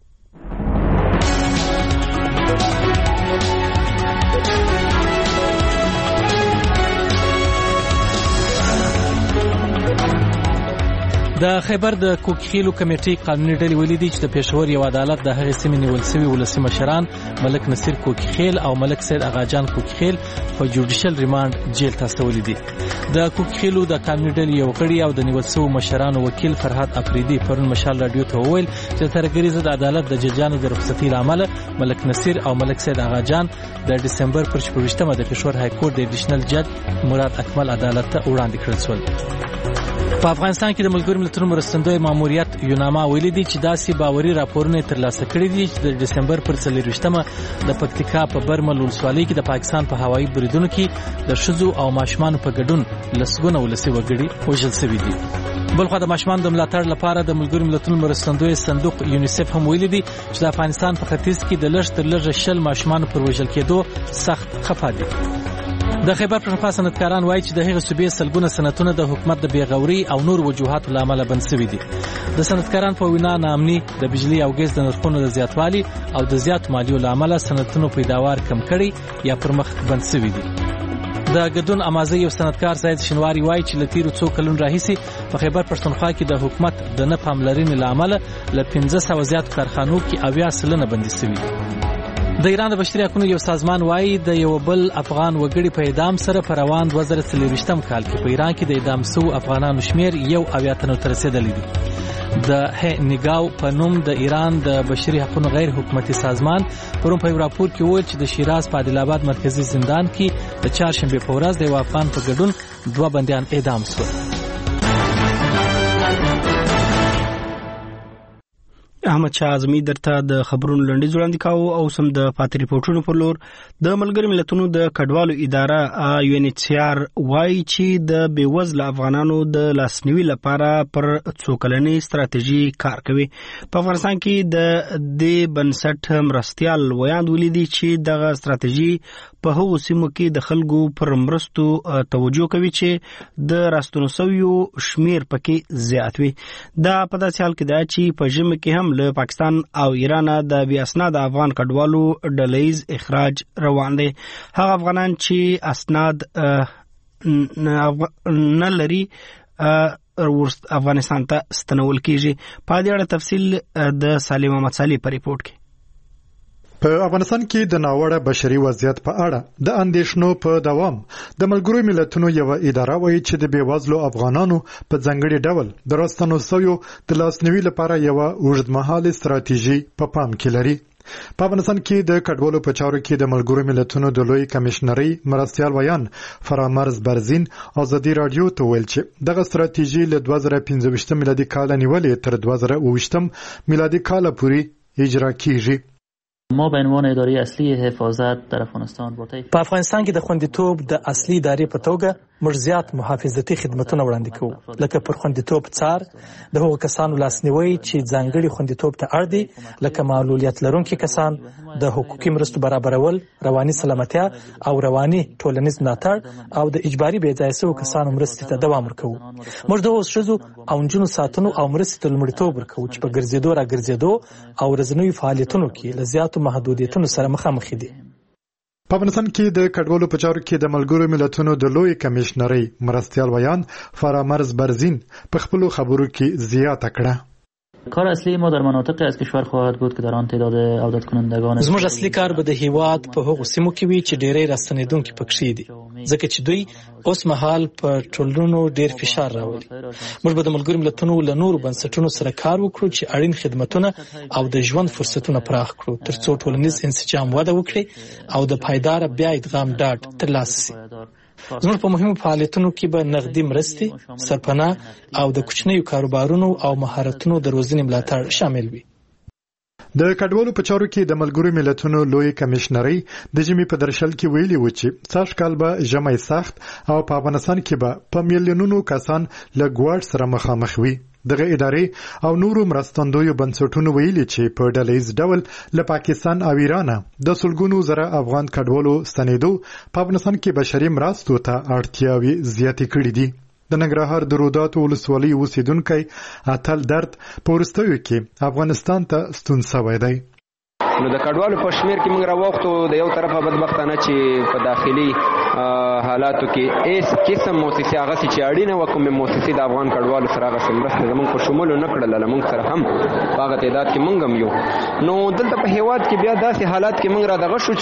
د خیبر د کوکخیلو کمیټې قانوني ډلې ولیدي چې د پېښور یو عدالت د هغې سیمې نیول شوي ولسي مشران ملک نصیر کوکخیل او ملک سید اغاجان کوکخیل په جوډیشل ریمانډ جیل ته استولي دي. د کوکخیلو د قانوني ډلې یو غړي او د نیول شوو مشرانو وکیل فرهاد افریدي پرون مشال رادیو ته وویل چې د ترهګرۍ ضد عدالت د ججانو د رخصتۍ له امله ملک نصیر او ملک سید اغاجان د ډسمبر پر شپږویشتمه د پېښور های کورټ د اډیشنل جج مراد اکمل عدالت ته وړاندې کړل شول. په افغانستان کې د ملګرو ملتونو مرستندوی ماموریت یوناما ویلي دي چې داسې باوري راپورونه ترلاسه کړي دي چې د ډسمبر پر څلرویشتمه د پکتیکا په برمل ولسوالۍ کې د پاکستان په هوایي بریدونو کې د ښځو او ماشومانو په ګډون لسګونه ولسي وګړي وژل شوي دي. بلخوا د ماشومانو د ملاتړ لپاره د ملګرو ملتونو مرستندوی صندوق یونیسف هم ویلي دي چې د افغانستان په ختیځ کې د لږ تر لږه شل ماشومانو پر وژل کېدو سخت خفه دي. د خیبر پښتونخوا صنعتکاران وایي چې د هغې صوبې سلګونه صنعتونه د حکومت د بېغورۍ او نور وجوهاتو له امله بند شوي دي. د صنعتکاران په وینا ناامني د بجلي او ګیس د نرخونو د زیاتوالي او د زیاتو مالیو له امله صنعتونو پیداوار کم کړی یا پر مخ بند شوي دي. د ګدون امازۍ یو صنعتکار زید شنواري وایي چې له تیرو څو کلونو راهیسې په خیبر پښتونخوا کې د حکومت د نه پاملرنې له امله له پنځه سوه زیاتو کارخانو کې اویا سلنه بندي شوي دي. د ایران د بشري حقوقو یو سازمان وایي د یو بل افغان وګړي په اعدام سره په روان دوه زره څلوېښتم کال کې په ایران کې د اعدام شوو افغانانو شمیر یو اویا تنو ته رسېدلی دی. د هنګاو په نوم د ایران د بشري حقوقو غیر حکومتي سازمان پرون په یو راپور کې وویل چې د شیراز په عادل آباد مرکزي زندان کې د چهارشنبې په ورځ د یو افغان په ګډون دوه بندیان اعدام شول. احمد شاه اعظمي درته د خبرونو لنډیز وړاندې کاوه او سم د پاتې ریپورټونو پر لور. د ملګرو ملتونو د کډوالو اداره یو ان ایچ سی آر وایي چې د بېوزله افغانانو د لاسنیوي لپاره پر څو کلنې ستراتیژي کار کوي. په افغانستان کې د دې بنسټ مرستیال ویاند ولیدي چې دغه ستراتیژي په هغو سیمو کې د خلکو پر مرستو توجه کوي چې د راستنو شویو شمیر پکې زیات وي. دا په داسې حال کې ده چې په ژمي کې هم له پاکستان او ایران د بې اسناد افغان کډوالو ډلهیز اخراج روان دی. هغه افغانان چې اسناد نه لري افغانستان ته ستنول کیږي. په دې اړه تفصیل د سالم احمد صالح په ریپورت کې. په افغانستان کې د ناوړه بشري وضعیت په اړه د اندېښنو په دوام د ملګرو ملتونو یو اداره وایي چې د بېوزلو افغانانو په ځانګړي ډول د راستنو شویو د لاسنیوي لپاره یو اوږدمهاله ستراتیژي په پام کې لري. په افغانستان کې د کډوالو په چارو کې د ملګرو ملتونو د لوی کمشنرۍ مرستیال ویان فرامرز برزین ازادي رادیو ته ویل چې دغه ستراتیژي له دوه زره پنځه ویشتم میلادي کال نیولې تر دوه زره اووه ویشتم میلادي کال پورې اجرا کیږي. ما به عنوان اداره اصلی حفاظت در افغانستان با په افغانستان کې د خوندیتوب د اصلي ادارې په توګه موږ زیات محافظتي خدمتونه وړاندې کوو، لکه پر خوندیتوب څار د هغو کسانو لاسنیوي چې ځانګړي خوندیتوب ته اړ دي، لکه معلولیت لرونکي کسان، د حقوقي مرستو برابرول، رواني سلامتیا او رواني ټولنیز ملاتړ او د اجباري بې ځایه شویو کسانو مرستې ته دوام ورکوو. موږ د هغو ښځو او نجونو ساتنو او مرستې ته لومړیتوب ورکوو چې په ګرځېدو راګرځېدو او ورځنیو فعالیتونو کې له زیاتو محدودیتونو سره مخامخ دي. په افغانستان کې د کډوالو په چارو کې د ملګرو ملتونو د لوی کمشنرۍ مرستیال ویان فرامرز برزین په خپلو خبرو کې زیاته کړه. کار اصلی ما در مناطقی از کشور خواهد بود که در آن تعداد عودت کنندگان زموږ اصلي کار به د هیواد په هغو سیمو کې وي چې ډېری راستنېدونکي پکې دي، ځکه چې دوی اوس مهال په ټولنو ډېر فشار راولي. موږ به د ملګرو ملتونو له نورو بنسټونو سره کار وکړو چې اړین خدمتونه او د ژوند فرصتونه پراخ کړو ترڅو ټولنیز انسجام وده وکړي او د پایدار بیا ادغام ډاډ ترلاسه شي. زموږ په مهمو فعالیتونو کې به نغدي مرستې، سرپناه او د کوچنیو کاروبارونو او مهارتونو د روزنې ملاتړ شامل وي. د کډوالو په چارو کې د ملګرو ملتونو لوی کمشنري د جمی په درشل کې ویلي و چې ساش کال به ژمی سخت او په افغانستان کې به په میلیونونو کسان له ګواډ سره مخامخ وي. دغه ادارې او نورو مرستندویو بنسټونو ویلي چې په ډلهیز ډول له پاکستان او ایران د سلګونو زره افغان کډوالو ستنېدو په افغانستان کې بشري مرستو ته اړتیاوې زیاتې کړې دي. د ننګرهار د روداتو ولسوالۍ اوسیدونکی اتل درد په وروستیو کې افغانستان ته ستون شوی دی. نو د کډوالو په شمیر کې موږ راوختو د یو طرفه بدبختانه چې په داخلي حالاتو کې ایس قسم موسسې هغه چې اړینه و کومه موسسې د افغان کډوالو سره هغه مرسته زموږ په شمول نه کړل موږ سره هم په هغه تعداد کې موږ هم یو. نو دلته په هیواد کې بیا داسې حالات کې موږ را دغه شو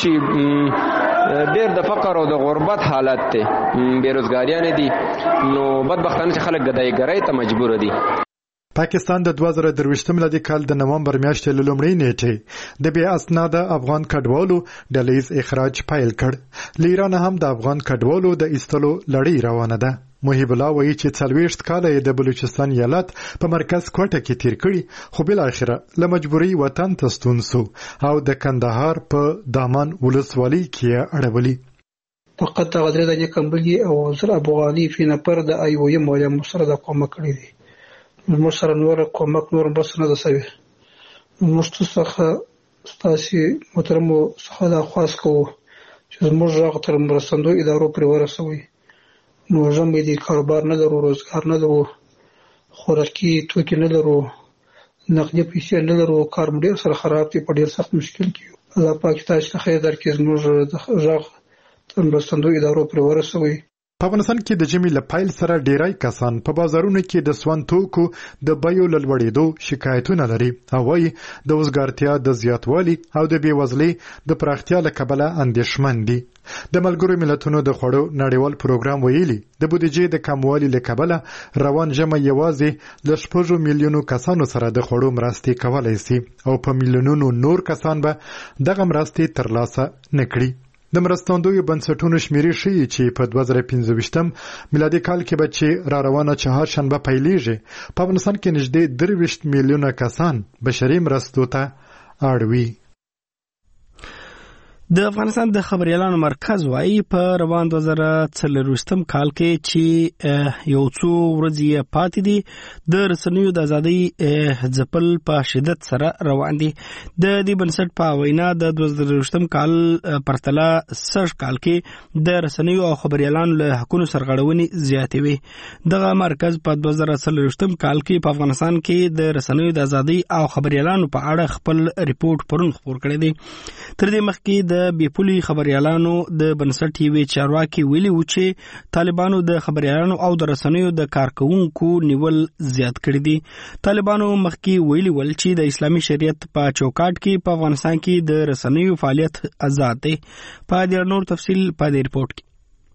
چې ډېر د فقر او د غربت حالات ته بیروزګاریان دي. نو بدبختانه چې خلک ګدایګرۍ ته مجبور دي. پاکستان د دوه زره درویشتم میلادي کال د نومبر میاشتې له لومړۍ نیټې د بې اسناده افغان کډوالو ډلهیز اخراج پیل کړ. له ایران هم د افغان کډوالو د ایستلو لړۍ روانه ده. محیب الله وایي چې څلوېښت کاله یې د بلوچستان ایالت په مرکز کوټه کې تیر کړي خو بالاخره له مجبورۍ وطن ته ستون سو او د کندهار په دامان ولسوالۍ کې یې اړولي. فقط هغه درې دانې کمبلي او زر افغاني فی نفر د آی او ایم ولا مسره د کومه کړی دي. موږ سره نور کومک نور بس نه ده سوي. موږ څخه ستاسي محترمو څخه دا خواست کوو چې موږ راغ تر مرستندو ادارو پر ورسوي. موږ هم دې کاروبار نه لرو، روزګار نه لرو، خوراکي توکي نه لرو، نقدي پیسې نه لرو، کار مو ډېر سره خراب دي، په ډېر سخت مشکل کې. الله پاک تاسو خیر درکړي. موږ راغ تر مرستندو ادارو پر ورسوي. په افغانستان کې د جمی له پیل سره ډیری کسان په بازارونو کې د سون توکو د بیو لوړېدو شکایتونه لري او وايي د وزګارتیا د زیاتوالي او د بیوزلۍ د پراختیا له کبله اندېښمن دي. د ملګرو ملتونو د خوړو نړیوال پروګرام ویلي د بودیجې د کموالي له کبله روان ژمی یوازې له شپږو میلیونو کسانو سره د خوړو مرستې کولی سي او په میلیونونو نور کسان به دغه مرستې ترلاسه نه کړي. د مرستندویو بنسټونو شمیرې ښیي چې په دوه زره پنځه ویشتم میلادي کال کې به چې را روانه چهارشنبه پیلیږي په افغانستان کې نږدې درویشت میلیونه کسان بشري مرستو ته اړ وي. د افغانستان د خبريالانو مرکز وايي په روان دوه زره څلورویشتم کال کې چې یو څو ورځې پاتې دي د رسنیو د ازادۍ ځپل په شدت سره روان دي. د دې بنسټ په وینا د دوه زره څلورویشتم کال پرتله سږ کال کې د رسنیو او خبريالانو له حقونو سرغړونې زیاتې وي. دغه مرکز په دوه زره څلورویشتم کال کې په افغانستان کې د رسنیو د ازادۍ او خبريالانو په اړه خپل ریپورت پرون خپور کړی دی. تر دې مخکې د د بیپولي خبريالانو د بنسټ یوې چارواکي ویلي و چې طالبانو د خبريالانو او د رسنیو د کارکونکو نیول زیات کړی دي. طالبانو مخکې ویلي ول چې د اسلامي شریعت په چوکاټ کې په افغانستان کې د رسنیو فعالیت آزاد دی. په دې نور تفصیل په دې ریپورت کې.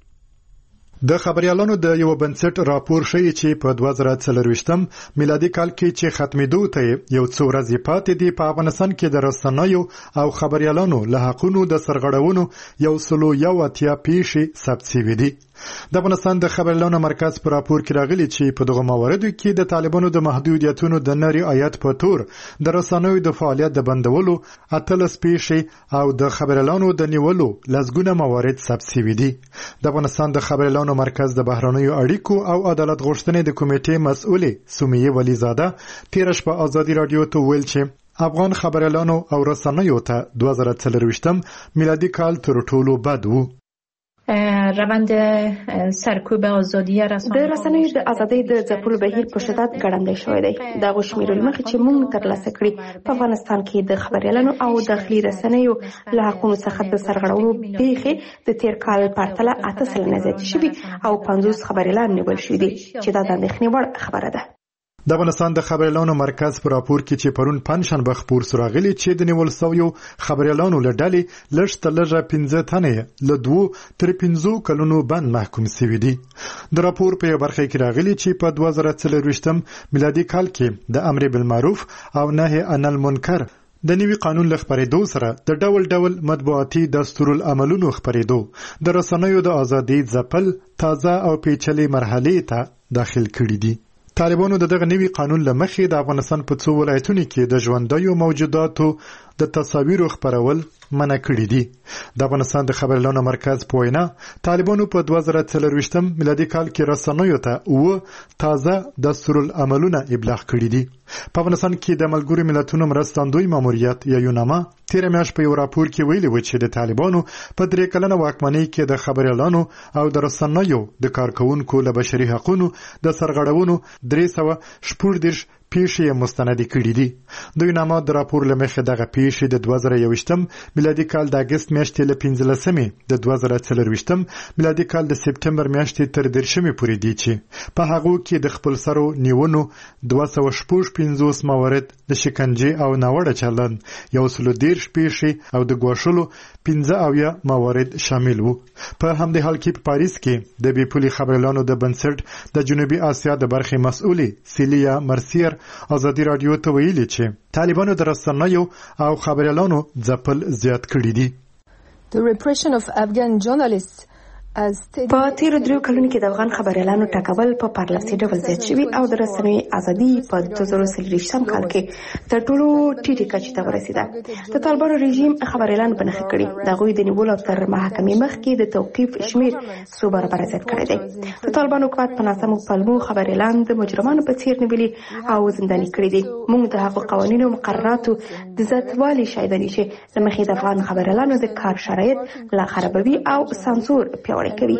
د خبريالانو د یو بنسټ راپور ښیي چې په دوه زره څلورویشتم میلادي کال کې چې ختمېدو ته یو څو ورځې پاتې دي په افغانستان کې د رسنیو او خبريالانو له حقونو د سرغړونو یو سلو یو اتیا پیښې ثبت شوي دي. د افغانستان د خبريالانو مرکز په راپور کې راغلي چې په دغه مواردو کې د طالبانو د محدودیتونو د نه رعایت په تور د رسنیو د فعالیت د بندولو اتلس پیښې او د خبريالانو د نیولو لسګونه موارد ثبت شوي دي. د افغانستان د خبريالانو مرکز د بهرنیو اړیکو او عدالت غوښتنې د کمیټې مسؤلې سمیه ولیزاده تیر شپه آزادي رادیو ته ویل چې افغان خبريالانو او رسنیو ته دوه زره څلورویشتم میلادي کال تر ټولو بد وو. روند سرکوب آزادی رسانه د رسنیو د ازادۍ د ځپلو بهیر په شدت ګړندی شوی دی. د غوښمرل مخ چې موږ ترلاسه کړی په افغانستان کې د خبريالانو او داخلي رسنیو له حقوقو څخه د سرغړونو پیښې د تیر کال پرتله اته سلنه زیاتې شوې او پنځوس خبريالان نیول شوي دي چې دا د اندېښنې وړ خبره ده. د افغانستان د خبريالانو مرکز په راپور کې چې پرون پنځشنبه خپور سراغلي چې د نیول شویو خبريالانو له ډلې لږ تر لږه پنځه تنې له دوه تر پنځو کلونو بند محکوم شوي دي. د راپور په برخه کې راغلي چې په دوه زره څلورویشتم میلادي کال کې د امر بالمعروف او نهي عن المنکر د نوي قانون له خبرېدو سره د ډول ډول مطبوعاتي دستورالعملونو خبرېدو د رسنیو د ازادۍ ځپل تازه او پیچلې مرحلې ته داخل کړي دي. طالبانو د دغه نوي قانون لمخې د افغانستان په څو ولایتونو کې د ژوندیو موجوداتو د تصاویرو خپرول منع کړي دي. د افغانستان د خبريالانو مرکز په وینا طالبانو په دوه زره څلرویشتم میلادي کال کې رسنیو ته و تازه دستورالعملونه ابلاغ کړي دي. په افغانستان کې د ملګرو ملتونو مرستندوی ماموریت یا یوناما تیر میاشت په یو راپور کې ویلي و چې د طالبانو په درې کلنه واکمنۍ کې د خبريالانو او د رسنیو د کارکونکو له بشري حقوقو د سرغړونو درې سوه شپږ دېرش پیښې مستندې کړي دي. د یوناما د راپور له مخې دغه پیښې د دوه زره یوویشتم میلادي کال د اګست میاشتې له پنځلسمې د دوه زره څلرویشتم میلادي کال د سپتمبر میاشتې تر دېرشمې پورې دي چې په هغو کې د خپلسرو نیونو دوه سوه شپږ پنځوس موارد د شکنجې او ناوړه چلند یو سلو دېرش پیښې او د ګواښلو پنځه اویا موارد شامل وو. په همدې حال کې په پاریس کې د بې پولې خبريالانو د بنسټ د جنوبي اسیا د برخې مسؤلې سیلیا مرسیر ازادي رادیو ته ویلي چې طالبانو د رسنیو او خبريالانو ځپل زیات کړي دي. The repression of Afghan journalists په تیرو دریو کلونو کې د افغان خبريالانو ټاکول په پرلاسي ډول زیات شوي او د رسنیو ازادي په دوه زره څلوېښتم کال کې تر ټولو ټیټې کچې ته ورسېده. د طالبانو رژیم خبريالان په نښه کړي، د هغوی د نیولو تر محاکمې مخکې د توقیف شمیر څو برابره زیات کړی دی. د طالبانو حکومت په ناسمو پلمو خبريالان د مجرمانو په څیر نیولي او زنداني کړي دي. موږ د هغو قوانینو مقرراتو د زیاتوالي شاهدان چې د مخې د افغان خبريالانو د کار شرایط لا خرابوي او سانسور پیاوړی کوي.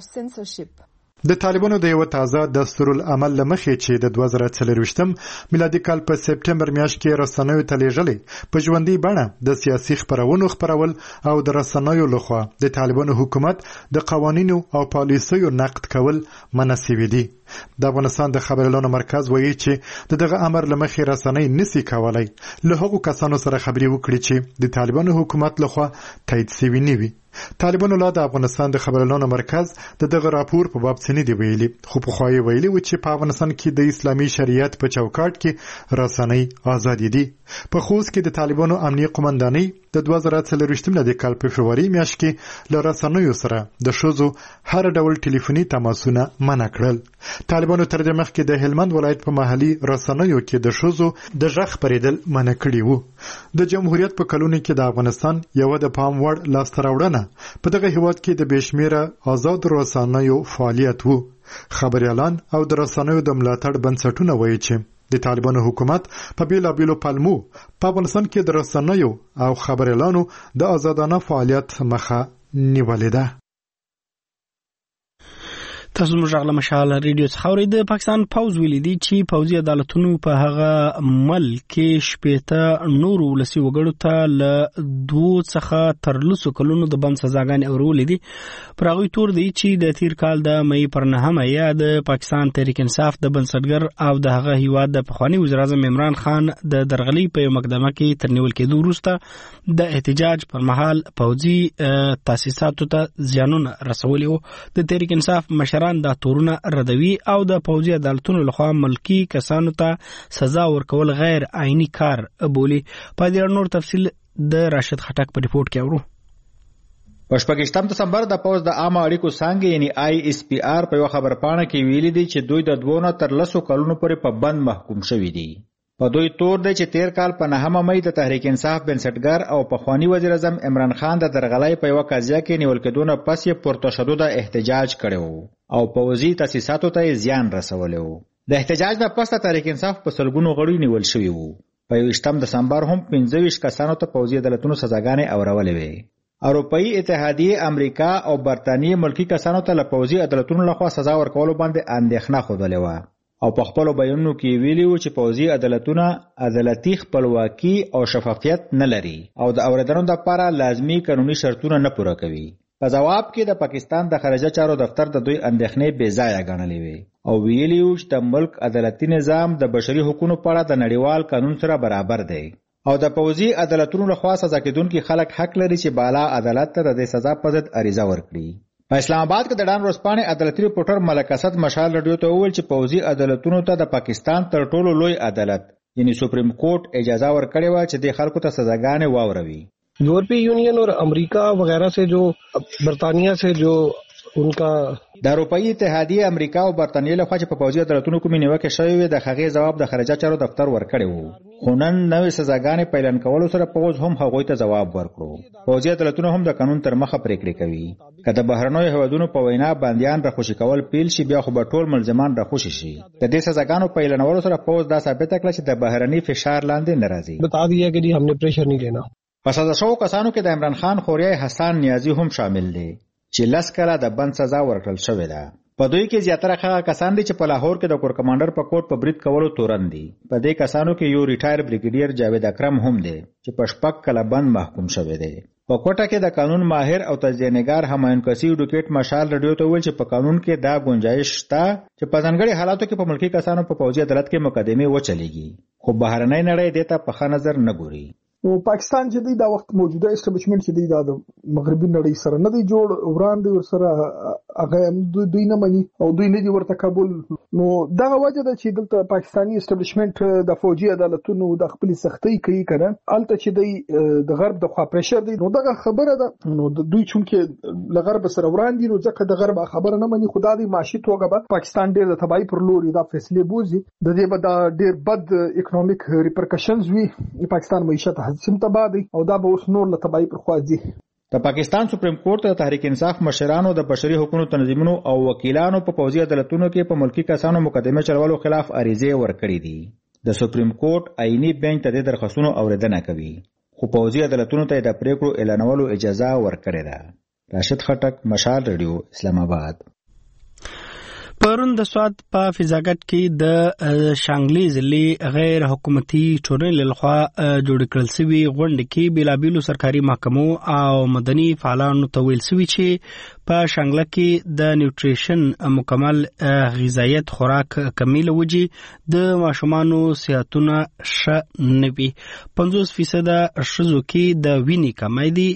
د طالبانو د یو تازه دستورالعمل لمخې چې د دوه زره څلرویشتم میلادي کال په سپتمبر میاشت کې رسنیو ته لیږلې په ژوندۍ بڼه د سیاسي خبرونو خپرول او د رسنیو لخوا د طالبانو حکومت د قوانینو او پالیسیو نقد کول منع شوي دي. د افغانستان د خبريالانو مرکز وایي چې د دغه امر لمخې رسنۍ نشي کولای له هغو کسانو سره خبرې وکړي چې د طالبانو حکومت لخوا تایید شوي نه وي. طالبانو لا د افغانستان د خبريالانو مرکز د دغه راپور په باب څه نه دی ویلي، خو پخوا یې ویلي و چې په افغانستان کې د اسلامي شریعت په چوکاټ کې رسنۍ ازادي دي. په خوست کې د طالبانو امنیه قومندانۍ د دوه زره څلرویشتم میلادي کال په فبروري میاشت کې له رسنیو سره د ښځو هر ډول ټلیفوني تماسونه منع کړل. طالبانو تر دې مخکې د هلمند ولایت په محلي رسنیو کې د ښځو د غږ خپرېدل منع کړي وو. د جمهوریت په کلونو کې د افغانستان یو د پام وړ لاسته راوړنه په دغه هیواد کې د بېشمیره آزاد رسنیو فعالیت وو. خبريالان او د رسنیو د ملاتړ بنسټونه وایي چې د طالبانو حکومت په بیلابیلو پلمو په افغانستان کې د رسنیو او خبريالانو د آزادانه فعالیت مخه نیولې ده. تاسو موږ غلا مشال ریډیو څخه اورئ. د پاکستان پوز ویلي دي چې پوزي عدالتونو په هغه ملک کې شپېته نور ولسی وګړو ته له دوه څخه تر لسو کلونو د بم سزاګانې اورولې دي. پر هغه تور دی چې د تیر کال د مې پر نهمه یا د پاکستان تحریک انصاف د بنسټګر او د هغه هیواد د پخوانی وزیر اعظم عمران خان د درغلي په مقدمه کې تر نیول کېدو وروسته د احتجاج پر مهال پوزي تاسیساتو ته زیانونه رسولي وو. د تحریک انصاف مشران دا تورونه ردوي او د پوځي عدالتونو لخوا ملکی کسانو ته سزا ورکول غیر عیني کار بولي. په دې نور تفصیل د راشد خټک په ریپورت کې اورو. په شپږم دسمبر د پوز د عامه اړیکو څانګې یعنی آی اس پی آر په یو خبرپاڼه کې ویلي دي چې دوی د دوه تر لسو کلونو پورې په بند محکوم شوي دي. په دوی تور دی چې تیر کال په نهمه مې د تحریک انصاف بنسټګر او پخوانی وزیر اعظم عمران خان د درغلۍ په یو قضیه کې نیول کېدو نه پس یې پورته شدو د احتجاج کړو او پوځي تاسیساتو ته زیان رسولی و. د احتجاج نه پس د تحریک انصاف په سلګونو غړي نیول شوي وو. په یوویشتم دسمبر هم پنځه ویشت کسانو ته پوځي عدالتونو سزاګانې اورولې وې. اروپایي اتحادیه امریکا او برتانیې ملکی کسانو ته له پوځي عدالتونو لخوا سزا ورکولو باندې اندېښنه ښودلې وه او په خپلو بیانونو کې ویلي وو چې پوځي عدالتونه عدالتي خپلواکي او شفافیت نه لري او د اوریدنو لپاره لازمي قانوني شرطونه نه پوره کوي. په جواب کې د پاکستان د خارجه چارو دفتر د دوی اندېښنې بې ځایه ګڼلې وې او ویلي وو چې د ملک عدالتي نظام د بشري حقوقو په اړه د نړیوال قانون سره برابر دی او د پوځي عدالتونو لخوا سزا کېدونکي خلک حق لري چې بالا عدالت ته د سزا په ضد عریضه ورکړي. په اسلام آباد کې د ډان ورځپاڼې عدالتي ریپورټر ملک اسد مشال رادیو ته وویل چې پوځي عدالتونو ته د پاکستان تر ټولو لوی عدالت یعنی سپریم کورټ اجازه ورکړې وه چې د خلکو ته سزاګانې واوروي. यूरोपीय यूनियन और अमेरिका वगैरह से जो बरतानिया से जो उनका د اروپאי اتحادیه امریکا او برتانیې له خوا چې په پوځي عدالتونو کومې نیوکې شوې وې د هغې ځواب د خارجه چارو دفتر ورکړی و. خو نن نوې سزاګانې پیلان کولو سره پوځ هم هغوی ته ځواب ورکړو. پوځي عدالتونه هم د قانون تر مخه پریکړې کوي. که د بهرنیو هیوادونو په وینا بندیان راخوشي کول پیل شي بیا خو به ټول ملزمان راخوشي شي. د دې سزاګانو پیلانولو سره پوځ دا ثابته کړه چې د بهرني فشار لاندې نه راځي. بتا دیا کہ ہم نے پریشر نہیں لینا. په سزا شوو کسانو کې د عمران خان خوریای حسن نیازي هم شامل دي چې لس کاله د بند سزا ورکړل شوې ده. په دوی کې زیاتره هغه کسان دي چې په لاهور کې د کور کمانډر په کوټ په برید کولو تورن دي. په دې کسانو کې یو ریټایر بریګیډیر جاوید اکرم هم دی چې په شپږ کاله بند محکوم شوی دی. په کوټه کې د قانون ماهر او تجزیه‌نګار همایون کسی اډوکیټ مشال رادیو ته ویل چې په قانون کې دا گنجائش شته چې په ځانګړي حالاتو کې په ملکی کسانو په پوځي عدالت کې مقدمه وچلېږي. خو بهرنۍ نړۍ دې ته په ښه نظر نه ګوري. او پاکستان چې دی دا وخت موجوده اسټابلیشمنت چې دی دا د مغربي نړۍ سره نه دی جوړ وړاندې ور سره هغه دوی نه مني او دوی نه دی ورته قبول. نو دا وجه ده چې دلته پاکستانی اسټابلیشمنت د فوجي عدالتونو د خپل سختۍ کوي کنه الته چې دی د غرب د خوا پريشر دی. نو دا خبره ده. نو د دوی چونکه ل غرب سره وړاندې نو ځکه د غرب خبره نه مني. خدای دې معاشي توګه به پاکستان ډېر د تباہي پر لوري دا فیصله بوزي. د دې به دا ډېر بد اکونومیک ریپرکشنز وي. پاکستان معیشت سم تبادی او دا به اوس نور له تباہی پر خوا ځي. د پاکستان سپریم کورټ د تحریک انصاف مشرانو د بشري حقوقو تنظیمونو او وکیلانو په پوځي عدالتونو کې په ملکی کسانو مقدمه چلولو خلاف عریضې ورکړې دي. د سپریم کورټ آئینی بینچ ته د درخواستونو اوریدنه کوي خو پوځي عدالتونو ته د پریکړو اعلانولو اجازه ورکړې ده. راشد خټک، مشال رادیو، اسلام آباد. پرون د سواد په فضاګټ کې د شانګلي ضلع غیر حکومتي ټولنې لخوا جوړ کړل شوی غونډه کې بلابلو سرکاري محکمو او مدني فعالانو ته ویل شوی چې په شانګله کې د نیوټریشن مکمل غذایت خوراک کمیل وجي د ماشومانو صحتونه ښه نه وي. پنځوس فیصد ښځو کې د وینې کمی دی.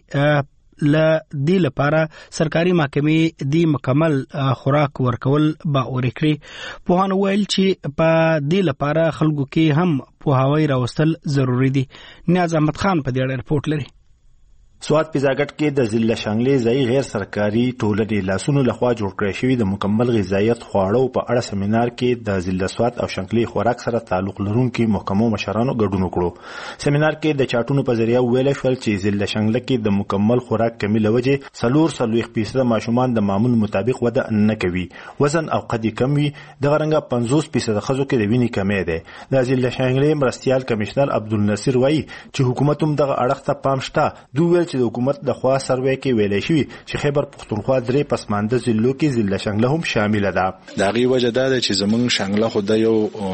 ل دې لپاره سرکاري محکمې د مکمل خوراک ورکول با اورکري. په هغه ویل چې په دې لپاره خلکو کې هم پوهاوی راوستل ضروری دي. نیاز احمد خان په دې اړه رپورټ لري. سواد پیزاګټ کې د ضلع شانګلې ځای غیر سرکاري ټولنې لاسونو لخوا جوړ کړی شوی د مکمل غذایت خواړو په اړه سیمینار کې د ضلع سواد او شانګلې خوراک سره تعلق لرونکي محکمو مشرانو ګډون وکړو. سیمینار کې د چاټونو په ذریعہ ویل شول چې ضلع شانګلې کې د مکمل خوراک کمی لوجه سلور سلويخ فیصد ماشومان د معمول مطابق وده نه کوي. وزن او قد کم وي. د غرنګ پنځوس فیصد خزو کې د وینې کمی ده. د ضلع شانګلې مرستيال کمشنر عبدالنصر وایي چې حکومت هم دغه اړخ ته پام شته. دوی چې د حکومت د خوا سروې کې ویلې شوی چې خیبر پختونخوا درې پسمانده ضلعو کې ضلع شانګله هم شامل ده. دا غي وجه ده چې زمونږ شانګله خو د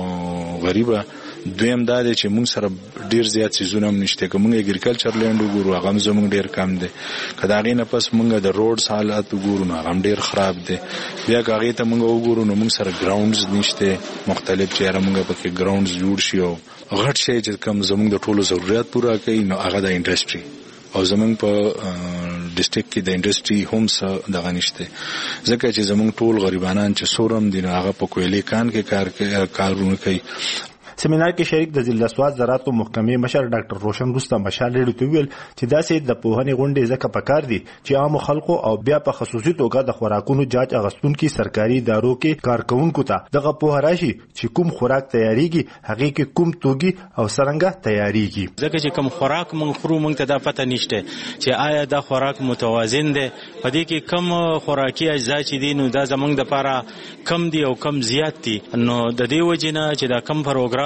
یو غریبه دویم دا دی چې موږ سره ډیر زیات سيزونه نشته. کوم اګریکلچر لند وګورو هغه زمونږ ډیر کم دی. کدا غي نه پس موږ د روډز حالات وګورو نو هغه ډیر خراب دی. بیا هغه ته موږ وګورو نو موږ سره گراوندز نشته. مختلف چیرې موږ پکې گراوندز جوړ شي او غټ شي چې کوم زمونږ د ټولو ضرورت پوره کوي نو هغه د انډستری او زمونږ په ډیسټریکټ کې د انډستری هم څه دغه نشته. ځکه چې زمونږ ټول غریبانان چې سورم دي هغه په کویلې کان کې کار کارونه کوي. سیمینار کې شریک د ضلع سواد زراعت محکمې مشر ډاکټر روشن رستم مشال ریډیو ته ویل چې دا سید د پوهنې غونډې ځکه پکار دي چې عام خلکو او بیا په خصوصي توګه د خوراکونو جاج اغستونکو سرکاري ادارو کې کارکونکو ته دغه پوهه راشي چې کوم خوراک تیاریږي هغه کې کوم توګي او څنګه تیاریږي. ځکه چې کوم خوراک مونږ خورو مونږ ته دا پته نشته چې آیا دا خوراک متوازن دی. په دې کې کم خوراکي اجزا چې دي نو دا زمونږ د لپاره کم دي او کم زیات دي. نو د دې وجنه چې دا کم پروګرام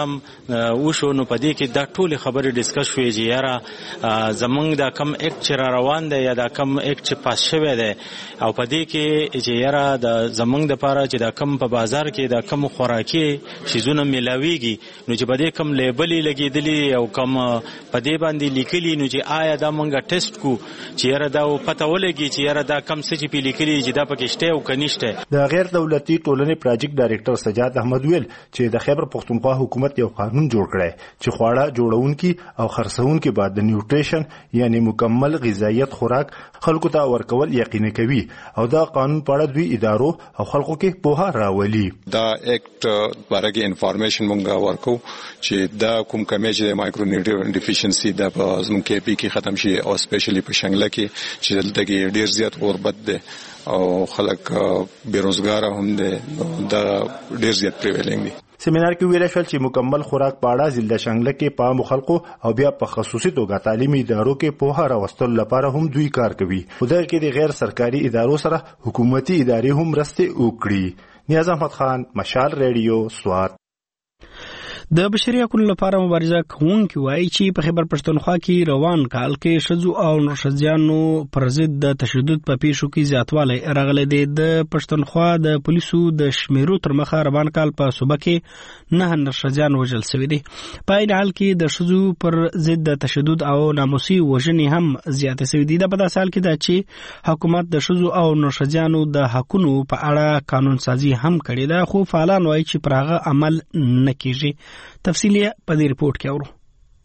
وشو نو په دې کې دا ټول خبرې ډیسکس شوې چې یاره زمونږ دا کم اکټ چې روان دی یا دا کم اکټ چې پاس شوی دی او په دې کې چې یاره د زمونږ د لپاره چې دا کم په بازار کې دا کم خوراکي شیزونه ملاويږي نو چې په دې کم لیبل لګېدلی او کم په دې باندې لیکلي نو چې آیا دا مونږه ټیسټ کو چې یاره دا پته ولګي چې یاره دا کم څه چې په لیکلي چې دا پکې شته او کنيشته. د غیر دولتي ټولنې پروجیکټ ډایریکټر سجاد احمد ویل چې د خیبر پختونخوا حکومت حکومت یو قانون جوړ کړی چې خواړه جوړونکي او خرڅونکي به د نیوټریشن یعنی مکمل غذایت خوراک خلکو ته ورکول یقیني کوي او دا قانون په اړه دوی ادارو او خلکو کې پوهه راولي. دا اکټ بارګه انفارمیشن مونږ ورکو چې دا کوم کمی چې مایکرو نیوټریشن ډیفیشنسي دا په زموږ کې پی کې ختم شي او سپیشلی په شنګله کې چې دلته کې ډیر زیات غربت ده او خلک بیروزګار هم ده دا ډیر زیات پریویلینګ دي. سیمینار کې ویل شول چې مکمل خوراک په اړه ضلع شنګله کې پام خلکو او بیا په خصوصي توګه تعلیمي ادارو کې پوهه راوستل لپاره هم دوی کار کوي. خدای کې د غیر سرکاري ادارو سره حکومتي ادارې هم رسته وکړي. نیاز احمد خان، مشال ریډیو، سوات. د بشري حقوقو لپاره مبارزه کوونکي وایي چې په خیبر پښتونخوا کې روان کال کې ښځو او نرښځیانو پر ضد د تشدد په پیښو کې زیاتوالی راغلی دی. د پښتونخوا د پولیسو د شمیرو تر مخه روان کال په صوبه کې نه نرښځیان وژل شوي دي. په عین حال کې د ښځو پر ضد د تشدد او ناموسي وژنې هم زیاتې شوي دي. دا په داسې حال کې ده چې حکومت د ښځو او نرښځیانو د حقونو په اړه قانون سازي هم کړې ده، خو فعالان وایي چې پر هغه عمل نه کیږي. تفصیلی په دې ریپورت کې اورو.